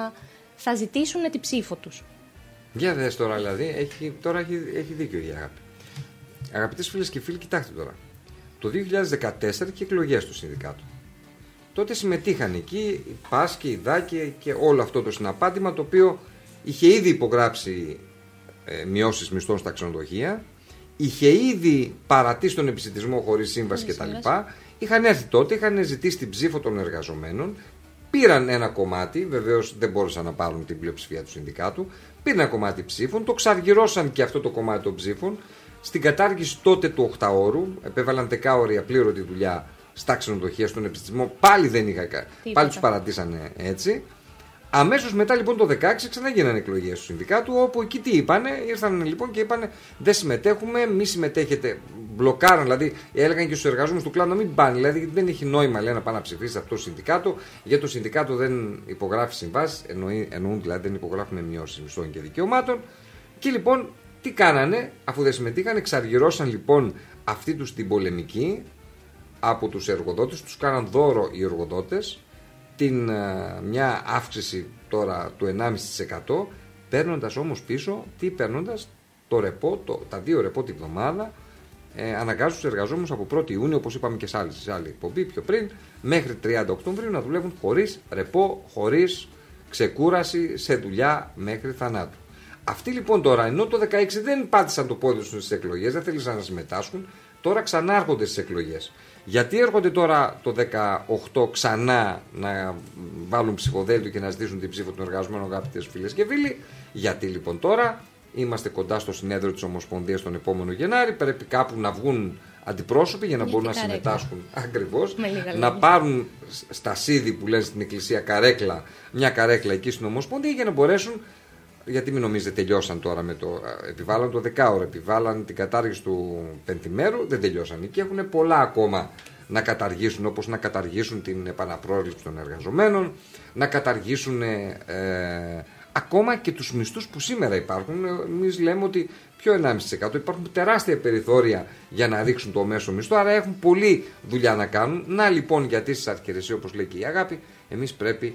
θα ζητήσουν την ψήφο τους. Για δες τώρα, δηλαδή, έχει, τώρα έχει, έχει δίκιο η Αγάπη. Αγαπητές φίλες και φίλοι, κοιτάξτε τώρα. Το δύο χιλιάδες δεκατέσσερα και εκλογές του συνδικάτου. Τότε συμμετείχαν εκεί η ΠΑΣ και η ΔΑΚΕ και όλο αυτό το συναπάντημα, το οποίο είχε ήδη υπογράψει ε, μειώσεις μισθών στα ξενοδοχεία, είχε ήδη παρατήσει τον επισιτισμό χωρίς σύμβαση κτλ. Είχαν έρθει τότε, είχαν ζητήσει την ψήφο των εργαζομένων, πήραν ένα κομμάτι, βεβαίως δεν μπόρεσαν να πάρουν την πλειοψηφία του συνδικάτου, πήραν ένα κομμάτι ψήφων, το ξαργυρώσαν και αυτό το κομμάτι των ψήφων, στην κατάργηση τότε του οκταώρου, επέβαλαν δεκάωρη απλήρωτη δουλειά στα ξενοδοχεία, στον επιστημισμό, πάλι δεν είχα κάτι. Πάλι τους παρατήσανε έτσι. Αμέσως μετά λοιπόν το δεκαέξι ξαναγίνανε εκλογές του συνδικάτου, όπου εκεί τι είπανε, ήρθαν λοιπόν και είπανε δεν συμμετέχουμε, μη συμμετέχετε, μπλοκάραν, δηλαδή έλεγαν και στους εργαζόμενους του κλάδου να μην πάνε, δηλαδή δεν έχει νόημα λέει, να πάνε να ψηφίσει αυτό το συνδικάτο, γιατί το συνδικάτο δεν υπογράφει συμβάσεις, εννοούν δηλαδή δεν υπογράφουν μειώσεις μισθών και δικαιωμάτων. Και λοιπόν τι κάνανε, αφού δεν συμμετείχαν, εξαργυρώσαν λοιπόν αυτή τους την πολεμική από τους εργοδότες, τους κάναν δώρο οι εργοδότες την, μια αύξηση τώρα του ενάμιση τοις εκατό, παίρνοντας όμως πίσω, τι παίρνοντας, το ρεπό, το, τα δύο ρεπό τη βδομάδα, ε, αναγκάζουν τους εργαζόμενους από πρώτη Ιούνιου, όπως είπαμε και σε άλλη, σε άλλη εκπομπή πιο πριν, μέχρι τριάντα Οκτωβρίου να δουλεύουν χωρίς ρεπό, χωρίς ξεκούραση, σε δουλειά μέχρι θανάτου. Αυτοί λοιπόν τώρα, ενώ το δεκαέξι δεν πάτησαν το πόδι τους στις εκλογές, δεν θέλησαν να συμμετάσχουν, τώρα ξανά έρχονται στις εκλογές. Γιατί έρχονται τώρα το δεκαοκτώ ξανά να βάλουν ψηφοδέλτιο και να ζητήσουν την ψήφο των εργαζομένων, αγαπητές φίλες και φίλοι? Γιατί λοιπόν τώρα είμαστε κοντά στο συνέδριο της Ομοσπονδίας τον επόμενο Γενάρη, πρέπει κάπου να βγουν αντιπρόσωποι για να μπορούν να συμμετάσχουν ακριβώς, να πάρουν στα σίδη που λένε στην Εκκλησία καρέκλα, μια καρέκλα εκεί στην Ομοσπονδία για να μπορέσουν. Γιατί μην νομίζετε τελειώσαν τώρα με το. Επιβάλλαν το δεκάωρο, επιβάλλαν την κατάργηση του πενθημέρου, δεν τελειώσαν. Και έχουν πολλά ακόμα να καταργήσουν, όπως να καταργήσουν την επαναπρόσληψη των εργαζομένων, να καταργήσουν ε, ε, ακόμα και τους μισθούς που σήμερα υπάρχουν. Εμείς λέμε ότι πιο ενάμιση τοις εκατό υπάρχουν τεράστια περιθώρια για να ρίξουν το μέσο μισθό, άρα έχουν πολλή δουλειά να κάνουν. Να λοιπόν, γιατί στις αρχιερεσίες, όπως λέει και η Αγάπη, εμείς πρέπει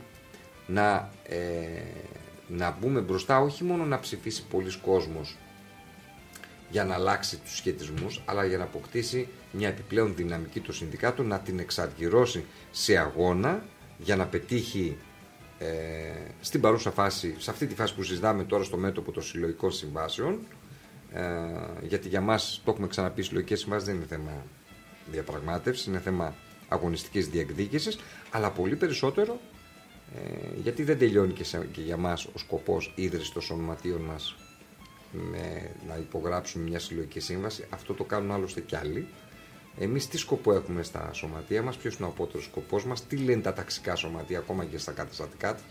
να. Ε, να μπούμε μπροστά, όχι μόνο να ψηφίσει πολλής κόσμος για να αλλάξει τους σχετισμούς, αλλά για να αποκτήσει μια επιπλέον δυναμική το συνδικάτο, να την εξαργυρώσει σε αγώνα για να πετύχει ε, στην παρούσα φάση, σε αυτή τη φάση που συζητάμε τώρα στο μέτωπο των συλλογικών συμβάσεων, ε, γιατί για μας, το έχουμε ξαναπεί, συλλογικές συμβάσεις δεν είναι θέμα διαπραγμάτευσης, είναι θέμα αγωνιστικής διεκδίκησης, αλλά πολύ περισσότερο Ε, γιατί δεν τελειώνει και, σε, και για μας ο σκοπός ίδρυσης των σωματείων μας με, να υπογράψουμε μια συλλογική σύμβαση. Αυτό το κάνουν άλλωστε κι άλλοι. Εμείς τι σκοπό έχουμε στα σωματεία μας, ποιος είναι ο απότερος σκοπός μας, τι λένε τα ταξικά σωματεία ακόμα και στα καταστατικά τους?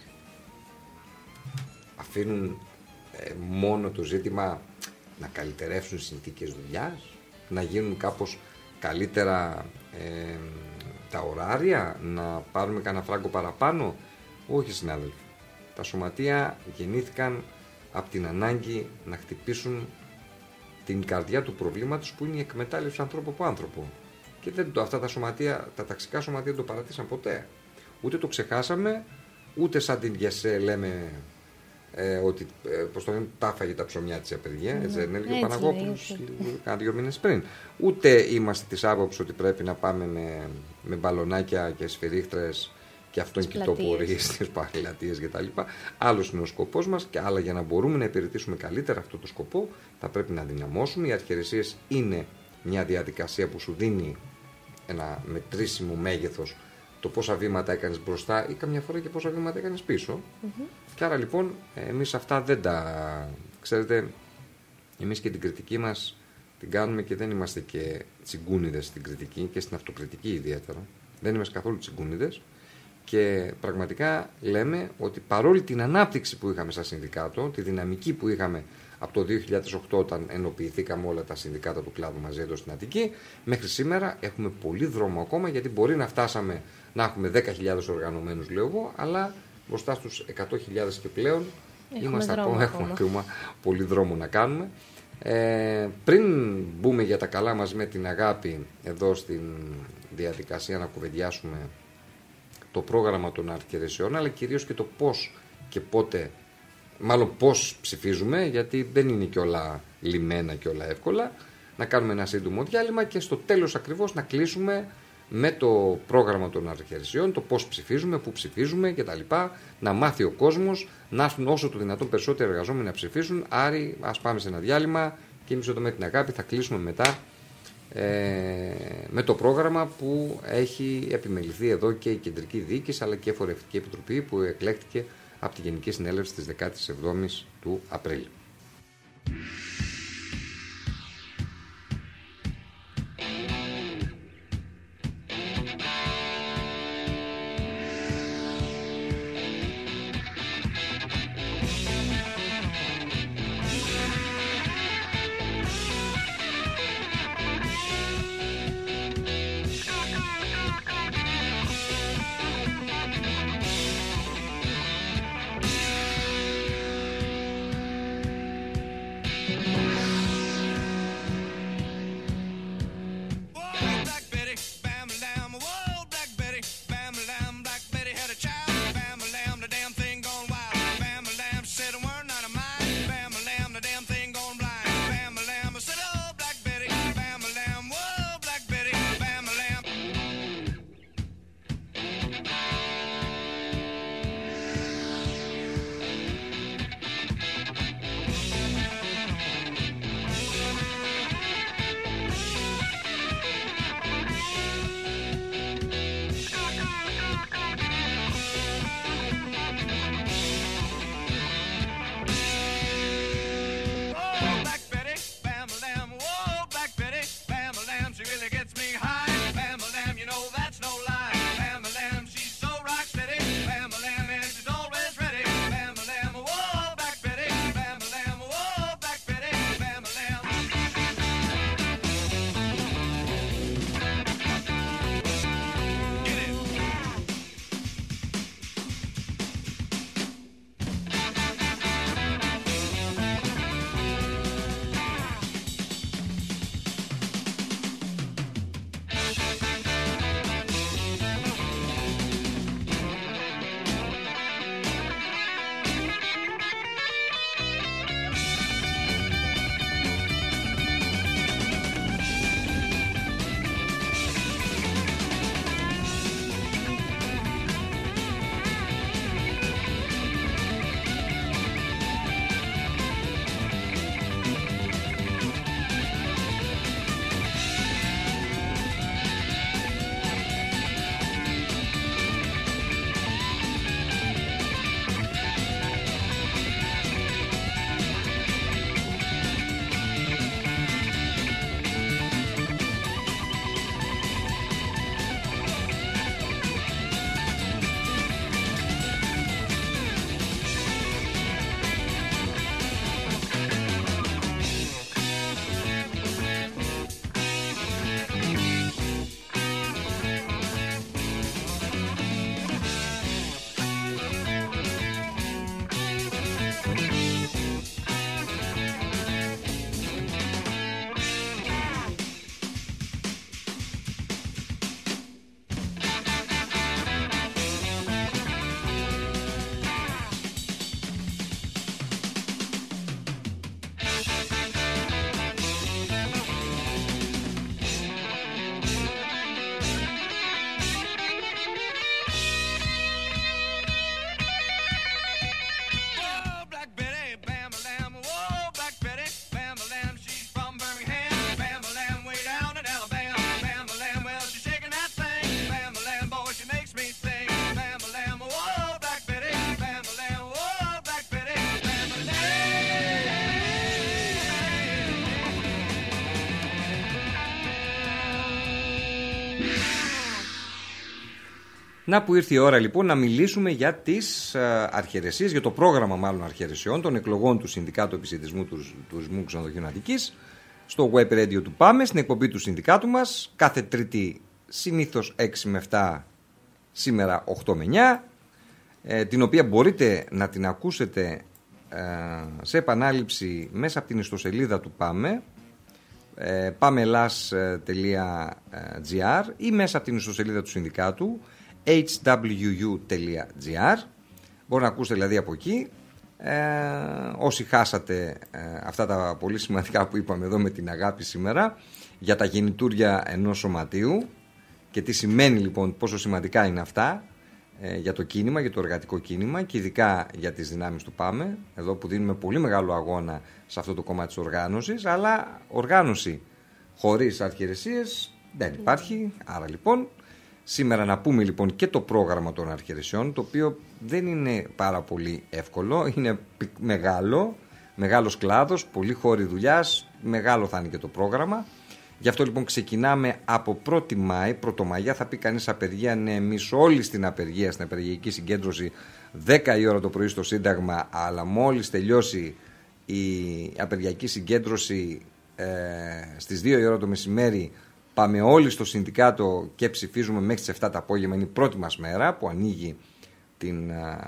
Αφήνουν ε, μόνο το ζήτημα να καλυτερεύσουν συνθήκες δουλειάς, να γίνουν κάπως καλύτερα ε, τα ωράρια, να πάρουμε κανένα φράγκο παραπάνω? Όχι συνάδελφοι, τα σωματεία γεννήθηκαν από την ανάγκη να χτυπήσουν την καρδιά του προβλήματος, που είναι η εκμετάλλευση ανθρώπου από άνθρωπο. Και δεν το, αυτά τα σωματεία, τα ταξικά σωματεία δεν το παρατήσαν ποτέ. Ούτε το ξεχάσαμε, ούτε σαν την Γεσέ λέμε ε, ότι ε, πως το λένε, τα φάγε τα ψωμιά της η απεργία, έτσι δεν έλεγε ο Παναγόπουλος κάνα δύο μήνες πριν. Ούτε είμαστε της άποψης ότι πρέπει να πάμε με, με μπαλονάκια και σφυρίχτρες και αυτόν κοιτοπορίες στις παχυλατίες κτλ. Άλλος είναι ο σκοπός μας, και άλλα για να μπορούμε να υπηρετήσουμε καλύτερα αυτό το σκοπό θα πρέπει να δυναμώσουμε. Οι αρχιερεσίες είναι μια διαδικασία που σου δίνει ένα μετρήσιμο μέγεθος το πόσα βήματα έκανες μπροστά ή καμιά φορά και πόσα βήματα έκανες πίσω. Mm-hmm. Και άρα λοιπόν εμείς αυτά δεν τα... Ξέρετε, εμείς και την κριτική μας την κάνουμε και δεν είμαστε και τσιγκούνιδες στην κριτική και στην αυτοκριτική ιδιαίτερα. Δεν είμαστε καθόλου τσιγκούνιδες και πραγματικά λέμε ότι παρόλη την ανάπτυξη που είχαμε σαν συνδικάτο, τη δυναμική που είχαμε από το δύο χιλιάδες οκτώ όταν ενοποιηθήκαμε όλα τα συνδικάτα του κλάδου μαζί εδώ στην Αττική, μέχρι σήμερα έχουμε πολύ δρόμο ακόμα, γιατί μπορεί να φτάσαμε να έχουμε δέκα χιλιάδες οργανωμένους, λέω εγώ, αλλά μπροστά στους εκατό χιλιάδες και πλέον έχουμε είμαστε ακόμα, ακόμα, έχουμε ακόμα πολύ δρόμο να κάνουμε. Ε, πριν μπούμε για τα καλά μας με την Αγάπη εδώ στην διαδικασία να κουβεντιάσουμε το πρόγραμμα των αρχαιρεσιών, αλλά κυρίως και το πώς και πότε, μάλλον πώς ψηφίζουμε, γιατί δεν είναι και όλα λιμένα και όλα εύκολα, να κάνουμε ένα σύντομο διάλειμμα και στο τέλος ακριβώς να κλείσουμε με το πρόγραμμα των αρχαιρεσιών, το πώς ψηφίζουμε, πού ψηφίζουμε κτλ. Να μάθει ο κόσμος, να έρθουν όσο το δυνατόν περισσότεροι εργαζόμενοι να ψηφίσουν. Άρη, ας πάμε σε ένα διάλειμμα και εμείς εδώ με την Αγάπη θα κλείσουμε μετά ε, με το πρόγραμμα που έχει επιμεληθεί εδώ και η Κεντρική Διοίκηση αλλά και η Εφορευτική Επιτροπή που εκλέχτηκε από τη Γενική Συνέλευση της δεκάτη εβδόμη του Απρίλη. Να που ήρθε η ώρα λοιπόν να μιλήσουμε για τις αρχαιρεσίες, για το πρόγραμμα μάλλον αρχαιρεσιών των εκλογών του Συνδικάτου Επισιτισμού του Τουρισμού Ξενοδοχείων Αττικής στο web radio του ΠΑΜΕ, στην εκπομπή του συνδικάτου μας, κάθε Τρίτη συνήθως έξι με επτά, σήμερα οκτώ με εννιά, ε, την οποία μπορείτε να την ακούσετε ε, σε επανάληψη μέσα από την ιστοσελίδα του ΠΑΜΕ, ε, pamelas τελεία gr ή μέσα από την ιστοσελίδα του συνδικάτου έιτς ντάμπλιου γιου τελεία gr. Μπορείτε να ακούσετε δηλαδή από εκεί. Ε, όσοι χάσατε ε, αυτά τα πολύ σημαντικά που είπαμε εδώ με την Αγάπη σήμερα για τα γεννητούρια ενός σωματείου και τι σημαίνει λοιπόν, πόσο σημαντικά είναι αυτά ε, για το κίνημα, για το εργατικό κίνημα και ειδικά για τις δυνάμεις του ΠΑΜΕ, εδώ που δίνουμε πολύ μεγάλο αγώνα σε αυτό το κομμάτι της οργάνωσης, αλλά οργάνωση χωρίς αρχαιρεσίες δεν υπάρχει. Άρα λοιπόν σήμερα να πούμε λοιπόν και το πρόγραμμα των αρχαιρεσιών, το οποίο δεν είναι πάρα πολύ εύκολο, είναι μεγάλο, μεγάλος κλάδος, πολύ χώροι δουλειάς, μεγάλο θα είναι και το πρόγραμμα. Γι' αυτό λοιπόν ξεκινάμε από πρώτη Μάη, Πρωτομαγιά, θα πει κανείς απεργία, ναι, εμείς όλοι στην απεργία, στην απεργιακή συγκέντρωση, δέκα η ώρα το πρωί στο Σύνταγμα, αλλά μόλις τελειώσει η απεργιακή συγκέντρωση ε, στις δύο η ώρα το μεσημέρι, πάμε όλοι στο συνδικάτο και ψηφίζουμε μέχρι τις επτά το απόγευμα. Είναι η πρώτη μας μέρα που ανοίγει την, α,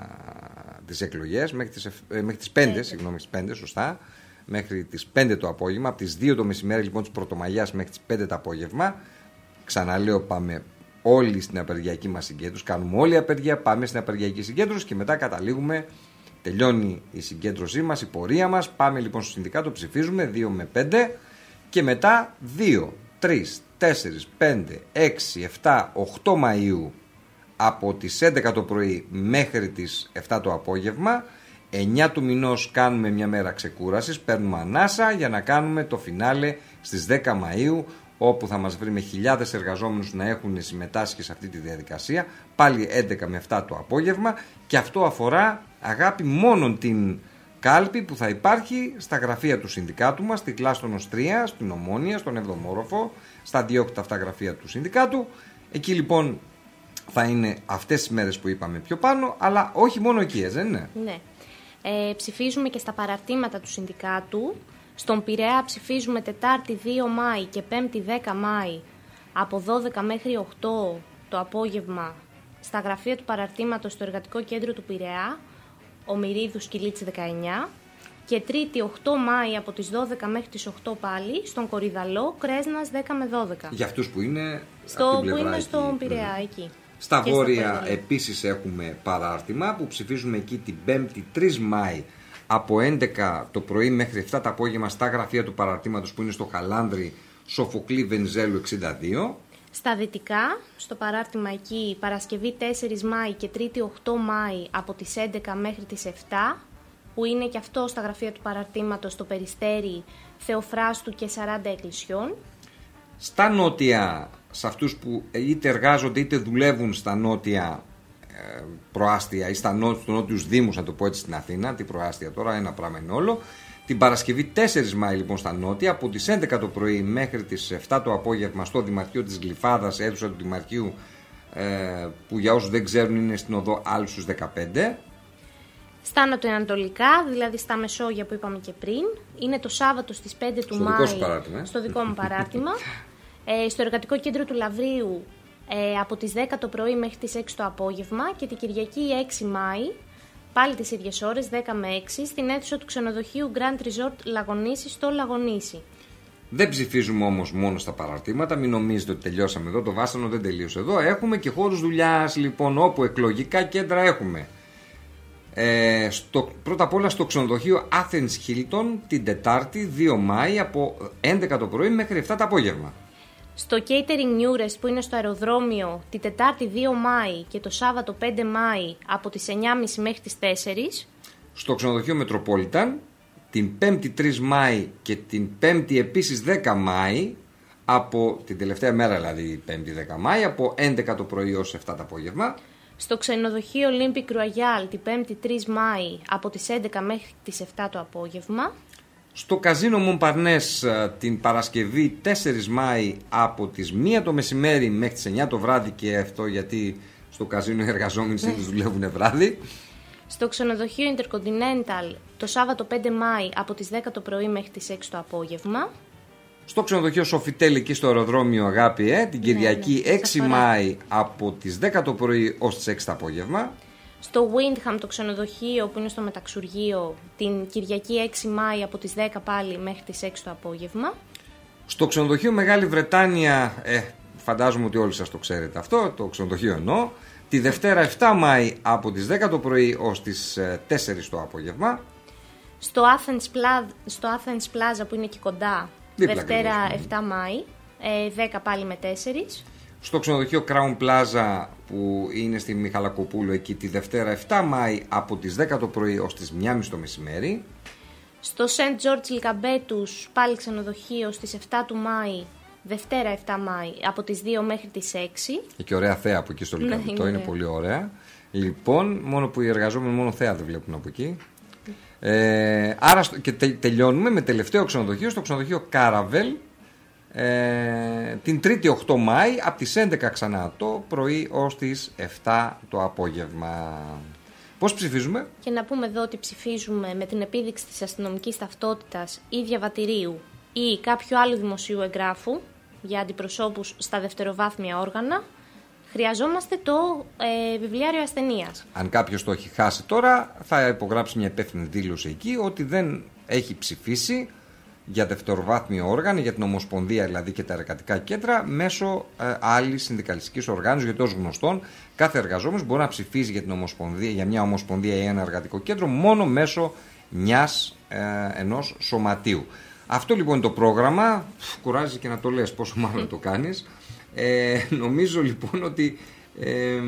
τις εκλογές μέχρι τις, ε, μέχρι τις πέντε, συγγνώμη, τις πέντε, σωστά, μέχρι τις πέντε το απόγευμα. Από τις δύο το μεσημέρι λοιπόν της Πρωτομαγιάς μέχρι τις πέντε το απόγευμα. Ξαναλέω, πάμε όλοι στην απεργιακή μας συγκέντρωση, κάνουμε όλη η απεργία, πάμε στην απεργιακή συγκέντρωση και μετά καταλήγουμε, τελειώνει η συγκέντρωσή μας, η πορεία μας. Πάμε λοιπόν στο συνδικάτο, ψηφίζουμε δύο με πέντε και μετά δύο, τρεις, τέσσερα, πέντε, έξι, επτά, οκτώ Μαΐου από τις έντεκα το πρωί μέχρι τις επτά το απόγευμα. εννιά του μηνός κάνουμε μια μέρα ξεκούρασης, παίρνουμε ανάσα για να κάνουμε το φινάλε στις δέκα Μαΐου, όπου θα μας βρει με χιλιάδες εργαζόμενους να έχουν συμμετάσχει σε αυτή τη διαδικασία, πάλι έντεκα με επτά το απόγευμα, και αυτό αφορά, Αγάπη, μόνον την κάλπη που θα υπάρχει στα γραφεία του συνδικάτου μας, στη Κλάστονος τρία, στην Ομόνια, στον έβδομο όροφο, στα διόκτα αυτά γραφεία του συνδικάτου. Εκεί λοιπόν θα είναι αυτές τις μέρες που είπαμε πιο πάνω, αλλά όχι μόνο εκεί, δεν είναι? Ναι. Ε, ψηφίζουμε και στα παραρτήματα του συνδικάτου. Στον Πειραιά ψηφίζουμε Τετάρτη δύο Μάη και Πέμπτη δέκα Μάη από δώδεκα μέχρι οκτώ το απόγευμα στα γραφεία του παραρτήματος στο Εργατικό Κέντρο του Πειραιά, Ομηρίδου Σκυλίτση δεκαεννιά, και Τρίτη οκτώ Μάη από τις δώδεκα μέχρι τις οκτώ πάλι στον Κορυδαλό, Κρέσνας δέκα με δώδεκα. Για αυτούς που είναι, στο, που είναι στον Πειραιά, mm. εκεί. Στα και βόρεια επίσης έχουμε παράρτημα που ψηφίζουμε εκεί την Πέμπτη τρεις Μάη από έντεκα το πρωί μέχρι επτά το απόγευμα στα γραφεία του παραρτήματος που είναι στο Χαλάνδρη, Σοφοκλή Βενιζέλου εξήντα δύο. Στα δυτικά, στο παράρτημα εκεί, Παρασκευή τέσσερις Μάη και Τρίτη οκτώ Μάη από τις έντεκα μέχρι τις επτά, που είναι και αυτό στα γραφεία του παραρτήματος στο Περιστέρι, Θεοφράστου και σαράντα Εκκλησιών. Στα νότια, σε αυτούς που είτε εργάζονται είτε δουλεύουν στα νότια ε, προάστια ή στα νό, στους νότιους δήμους, να το πω έτσι, στην Αθήνα, τι προάστια τώρα, ένα πράγμα είναι όλο. Την Παρασκευή τέσσερις Μάη λοιπόν στα νότια, από τις έντεκα το πρωί μέχρι τις επτά το απόγευμα στο Δημαρχείο της Γλυφάδας, αίθουσα του Δημαρχείου, ε, που για όσους δεν ξέρουν είναι στην οδό Άλσους δεκαπέντε. Στα νοτιοανατολικά, δηλαδή στα Μεσόγεια που είπαμε και πριν, είναι το Σάββατο στις πέντε του Μάη, στο δικό μου παράρτημα, ε, στο Εργατικό Κέντρο του Λαβρίου ε, από τις δέκα το πρωί μέχρι τις έξι το απόγευμα, και την Κυριακή έξι Μάη, πάλι τις ίδιες ώρες, δέκα με έξι, στην αίθουσα του ξενοδοχείου Grand Resort Λαγονήσι στο Λαγονήσι. Δεν ψηφίζουμε όμως μόνο στα παραρτήματα, μην νομίζετε ότι τελειώσαμε εδώ, το βάσανο δεν τελείωσε εδώ. Έχουμε και χώρους δουλειάς λοιπόν, όπου εκλογικά κέντρα έχουμε. Ε, στο, πρώτα απ' όλα στο ξενοδοχείο Athens Hilton την Τετάρτη δύο Μάη από έντεκα το πρωί μέχρι επτά το απόγευμα. Στο Catering Newrest που είναι στο αεροδρόμιο την Τετάρτη δύο Μάη και το Σάββατο πέντε Μάη από τις εννιά και μισή μέχρι τις τέσσερις. Στο ξενοδοχείο Metropolitan την Πέμπτη τρεις Μάη και την Πέμπτη επίσης δέκα Μάη, από την τελευταία μέρα δηλαδή Πέμπτη δέκα Μάη, από έντεκα το πρωί ως επτά το απόγευμα. Στο ξενοδοχείο Olympic Royal την Πέμπτη τρεις Μάη από τις έντεκα μέχρι τις επτά το απόγευμα. Στο καζίνο Montparnasse την Παρασκευή τέσσερις Μάη από τις μία το μεσημέρι μέχρι τις εννιά το βράδυ, και αυτό γιατί Στο καζίνο οι εργαζόμενοι συνήθως δουλεύουν βράδυ. Στο ξενοδοχείο Intercontinental το Σάββατο πέντε Μάη από τις δέκα το πρωί μέχρι τις έξι το απόγευμα. Στο ξενοδοχείο Sofitel εκεί στο αεροδρόμιο, αγάπη, ε, την Κυριακή ναι, ναι, έξι Μάη από τις δέκα το πρωί ως τις έξι το απόγευμα. Στο Windham το ξενοδοχείο που είναι στο Μεταξουργείο την Κυριακή έξι Μάη από τις δέκα πάλι μέχρι τις έξι το απόγευμα. Στο ξενοδοχείο Μεγάλη Βρετάνια, ε, φαντάζομαι ότι όλοι σας το ξέρετε αυτό, το ξενοδοχείο εννοώ, τη Δευτέρα επτά Μάη από τις δέκα το πρωί ως τις τέσσερις το απόγευμα. Στο Athens Plaza, στο Athens Plaza που είναι εκεί κοντά, δίπλα Δευτέρα ακριβώς, επτά Μάη, ε, δέκα πάλι με τέσσερις. Στο ξενοδοχείο Crown Plaza που είναι στη Μιχαλακοπούλου εκεί τη Δευτέρα επτά Μάη από τις δέκα το πρωί ως τις μία και μισή το μεσημέρι. Στο Σεντ Τζόρτζ Λικαμπέτους πάλι ξενοδοχείο στις επτά του Μάη, Δευτέρα επτά Μάη από τις δύο μέχρι τις έξι. Και ωραία θέα από εκεί στο Λικαμπέτο, είναι, είναι πολύ ωραία. Λοιπόν, μόνο που οι εργαζόμενοι μόνο θέα δεν βλέπουν από εκεί. Ε, άρα και τε, τελειώνουμε με τελευταίο ξενοδοχείο στο ξενοδοχείο Caravel ε, την Τρίτη οκτώ Μάη από τις έντεκα ξανά το πρωί ως τις επτά το απόγευμα. Πώς ψηφίζουμε? Και να πούμε εδώ ότι ψηφίζουμε με την επίδειξη της αστυνομικής ταυτότητας ή διαβατηρίου ή κάποιου άλλου δημοσίου εγγράφου για αντιπροσώπους στα δευτεροβάθμια όργανα. Χρειαζόμαστε το ε, βιβλιάριο ασθενείας. Αν κάποιος το έχει χάσει τώρα, θα υπογράψει μια υπεύθυνη δήλωση εκεί ότι δεν έχει ψηφίσει για δευτεροβάθμιο όργανο, για την Ομοσπονδία δηλαδή και τα εργατικά κέντρα, μέσω ε, άλλης συνδικαλιστικής οργάνωσης. Γιατί ως γνωστόν, κάθε εργαζόμενος μπορεί να ψηφίζει για, την ομοσπονδία, για μια Ομοσπονδία ή ένα εργατικό κέντρο μόνο μέσω μιας, ε, ενός σωματείου. Αυτό λοιπόν είναι το πρόγραμμα. Κουράζει και να το λες, πόσο μάλλον το κάνεις. Ε, νομίζω λοιπόν ότι ε,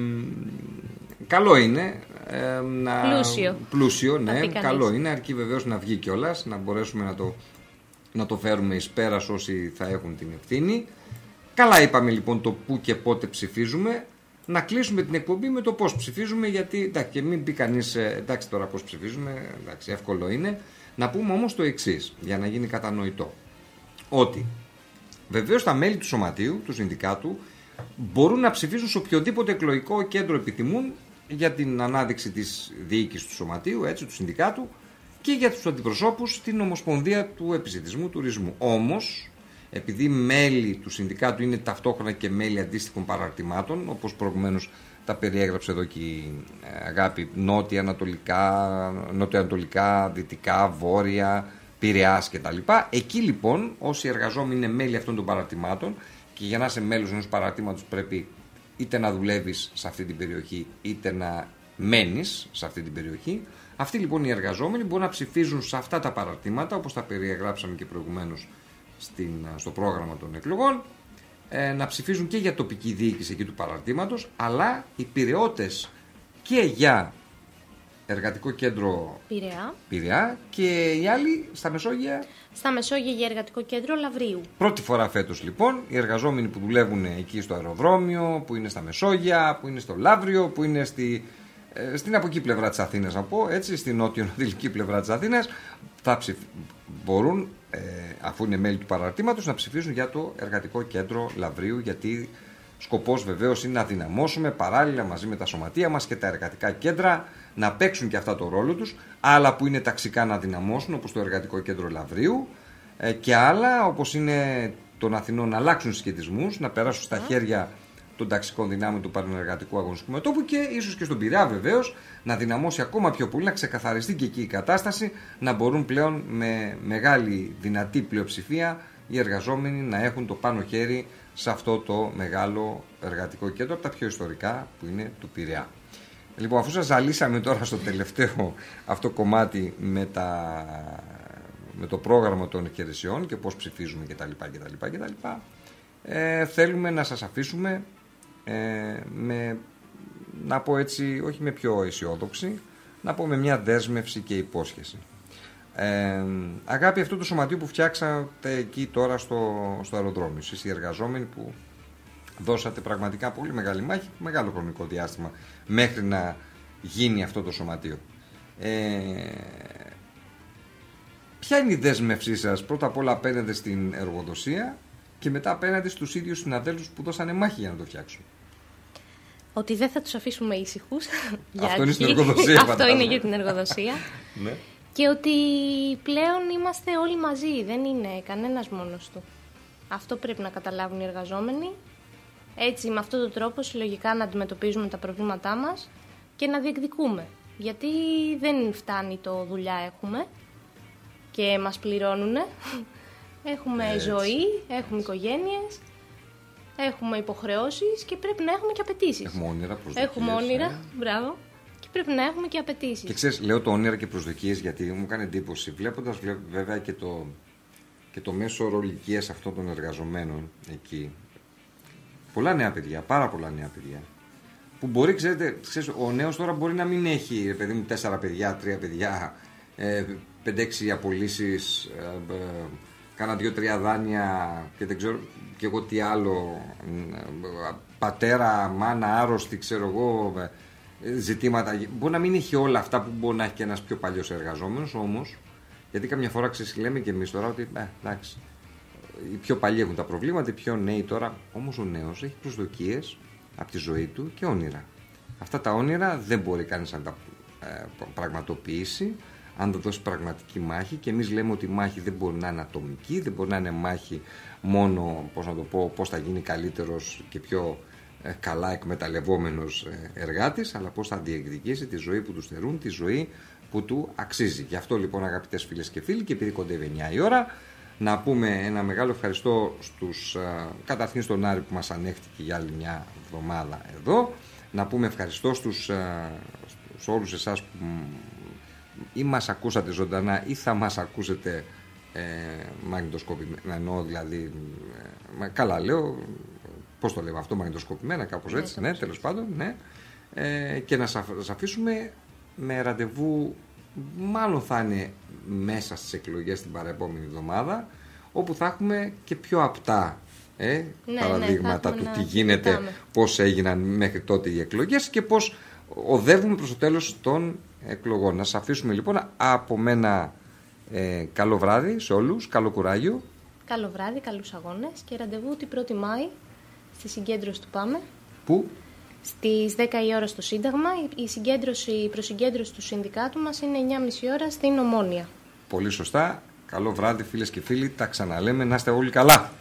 καλό είναι ε, να... Πλούσιο. Πλούσιο, ναι, καλό είναι, αρκεί βεβαίως να βγει κιόλας, να μπορέσουμε να το, να το φέρουμε εις πέρας όσοι θα έχουν την ευθύνη. Καλά είπαμε λοιπόν το πού και πότε ψηφίζουμε. Να κλείσουμε την εκπομπή με το πώς ψηφίζουμε, γιατί εντάξει, και μην πει κανείς εντάξει τώρα πώς ψηφίζουμε, εντάξει, εύκολο είναι. Να πούμε όμως το εξής, για να γίνει κατανοητό, ότι βεβαίως τα μέλη του σωματείου, του συνδικάτου, μπορούν να ψηφίσουν σε οποιοδήποτε εκλογικό κέντρο επιθυμούν για την ανάδειξη της διοίκησης του σωματείου, έτσι, του συνδικάτου, και για τους αντιπροσώπους στην Ομοσπονδία του Επισιτισμού Τουρισμού. Όμως, επειδή μέλη του συνδικάτου είναι ταυτόχρονα και μέλη αντίστοιχων παραρτημάτων, όπως προηγουμένως τα περιέγραψε εδώ και η Αγάπη, νότια-ανατολικά, νότια-ανατολικά, δυτικά, βόρεια, Πειραιάς κτλ. Εκεί λοιπόν, όσοι εργαζόμενοι είναι μέλη αυτών των παραρτημάτων, και για να είσαι μέλος ενός παραρτήματος πρέπει είτε να δουλεύεις σε αυτή την περιοχή, είτε να μένεις σε αυτή την περιοχή. Αυτοί λοιπόν οι εργαζόμενοι μπορούν να ψηφίζουν σε αυτά τα παραρτήματα, όπως τα περιεγράψαμε και προηγουμένως στην, στο πρόγραμμα των εκλογών, ε, να ψηφίζουν και για τοπική διοίκηση εκεί του παραρτήματος, αλλά οι πειραιώτες και για εργατικό κέντρο Πειραιά. Πειραιά και οι άλλοι στα Μεσόγεια. Στα Μεσόγεια για εργατικό κέντρο Λαυρίου. Πρώτη φορά φέτος λοιπόν οι εργαζόμενοι που δουλεύουν εκεί στο αεροδρόμιο, που είναι στα Μεσόγεια, που είναι στο Λαύριο, που είναι στη, ε, στην από εκεί πλευρά της Αθήνας, να πω έτσι, στην νότιο-νοτιλική πλευρά της Αθήνας, θα ψηφ... μπορούν, ε, αφού είναι μέλη του παραρτήματος, να ψηφίσουν για το εργατικό κέντρο Λαυρίου, γιατί σκοπός βεβαίως είναι να δυναμώσουμε παράλληλα μαζί με τα σωματεία μας και τα εργατικά κέντρα να παίξουν και αυτά το ρόλο τους, άλλα που είναι ταξικά να δυναμώσουν, όπως το εργατικό κέντρο Λαυρίου, και άλλα όπως είναι των Αθηνών να αλλάξουν συσχετισμούς, να περάσουν στα χέρια των ταξικών δυνάμεων του Πανεργατικού Αγωνιστικού Μετώπου και ίσως και στον Πειραιά βεβαίως να δυναμώσει ακόμα πιο πολύ, να ξεκαθαριστεί και εκεί η κατάσταση, να μπορούν πλέον με μεγάλη δυνατή πλειοψηφία οι εργαζόμενοι να έχουν το πάνω χέρι σε αυτό το μεγάλο εργατικό κέντρο από τα πιο ιστορικά που είναι του Πειραιά. Λοιπόν, αφού σας ζαλίσαμε τώρα στο τελευταίο αυτό κομμάτι με, τα, με το πρόγραμμα των υπηρεσιών και πώς ψηφίζουμε κτλ, κτλ, κτλ, ε, θέλουμε να σας αφήσουμε ε, με, να πω έτσι, όχι με πιο αισιόδοξη, να πω με μια δέσμευση και υπόσχεση. Ε, αγάπη, αυτό το σωματείο που φτιάξατε εκεί τώρα στο, στο αεροδρόμιο, εσείς οι εργαζόμενοι που δώσατε πραγματικά πολύ μεγάλη μάχη, μεγάλο χρονικό διάστημα μέχρι να γίνει αυτό το σωματείο. Ε, ποια είναι η δέσμευσή σας πρώτα απ' όλα απέναντι στην εργοδοσία και μετά απέναντι στους ίδιους συναδέλφους που δώσανε μάχη για να το φτιάξουν? Ότι δεν θα τους αφήσουμε ήσυχους. Αυτό είναι στην εργοδοσία. Αυτό είναι για την εργοδοσία. Ναι. Και ότι πλέον είμαστε όλοι μαζί, δεν είναι κανένας μόνος του. Αυτό πρέπει να καταλάβουν οι εργαζόμενοι. Έτσι, με αυτόν τον τρόπο, συλλογικά να αντιμετωπίζουμε τα προβλήματά μας και να διεκδικούμε. Γιατί δεν φτάνει το δουλειά έχουμε και μας πληρώνουνε. Έχουμε Έτσι. ζωή, έχουμε οικογένειες, έχουμε υποχρεώσεις και πρέπει να έχουμε και απαιτήσεις. Έχουμε όνειρα, προσδοκίες. Έχουμε όνειρα, ε. μπράβο. Και πρέπει να έχουμε και απαιτήσεις. Και ξέρεις, λέω το όνειρα και προσδοκίες γιατί μου κάνει εντύπωση, βλέποντας βέβαια και το, και το μέσο όρο ηλικίας αυτών των εργαζομένων εκεί. Πολλά νέα παιδιά, πάρα πολλά νέα παιδιά. Που μπορεί, ξέρετε, ξέρεις, ο νέος τώρα μπορεί να μην έχει, ρε παιδί μου, τέσσερα παιδιά, τρία παιδιά, ε, πέντε-έξι απολύσεις, ε, ε, κάνα δύο-τρία δάνεια και δεν ξέρω και εγώ τι άλλο, ε, πατέρα, μάνα, άρρωστη, ξέρω εγώ, ε, ζητήματα. Μπορεί να μην έχει όλα αυτά που μπορεί να έχει και ένας πιο παλιός εργαζόμενος, όμως, γιατί καμιά φορά ξέρεις, λέμε και εμείς τώρα ότι, ε, εντάξει, οι πιο παλιοί έχουν τα προβλήματα, οι πιο νέοι τώρα, όμως ο νέος έχει προσδοκίες από τη ζωή του και όνειρα. Αυτά τα όνειρα δεν μπορεί κανείς να τα ε, πραγματοποιήσει αν δεν δώσει πραγματική μάχη, και εμείς λέμε ότι η μάχη δεν μπορεί να είναι ατομική, δεν μπορεί να είναι μάχη μόνο, πώς να το πω, πώς θα γίνει καλύτερος και πιο ε, καλά εκμεταλλευόμενος ε, εργάτης, αλλά πώς θα διεκδικήσει τη ζωή που του στερούν, τη ζωή που του αξίζει. Γι' αυτό λοιπόν, αγαπητές φίλες και φίλοι, και επειδή κοντεύει εννιά η ώρα, να πούμε ένα μεγάλο ευχαριστώ στους, καταρχήν στον Άρη που μας ανέχτηκε για άλλη μια εβδομάδα εδώ. Να πούμε ευχαριστώ στους, στους όλους εσάς που ή μας ακούσατε ζωντανά ή θα μας ακούσετε ε, μαγνητοσκοπημένα, εννοώ δηλαδή, ε, καλά λέω, πώς το λέμε αυτό, μαγνητοσκοπημένα, κάπως έτσι, ναι, ναι, τέλος πάντων, ναι. Ε, και να σας αφήσουμε με ραντεβού, μάλλον θα είναι μέσα στις εκλογές την παραεπόμενη εβδομάδα, όπου θα έχουμε και πιο απτά ε, ναι, παραδείγματα ναι, του να τι γίνεται, κοιτάμε. πώς έγιναν μέχρι τότε οι εκλογές και πώς οδεύουμε προς το τέλος των εκλογών. Να σας αφήσουμε λοιπόν από μένα ε, καλό βράδυ σε όλους, καλό κουράγιο. Καλό βράδυ, καλούς αγώνες και ραντεβού την πρώτη Μάη στη συγκέντρωση του ΠΑΜΕ. Πού? Στις δέκα η ώρα στο Σύνταγμα. Η, συγκέντρωση, η προσυγκέντρωση του συνδικάτου μας είναι εννιά και μισή ώρα στην Ομόνια. Πολύ σωστά. Καλό βράδυ φίλες και φίλοι. Τα ξαναλέμε. Να είστε όλοι καλά.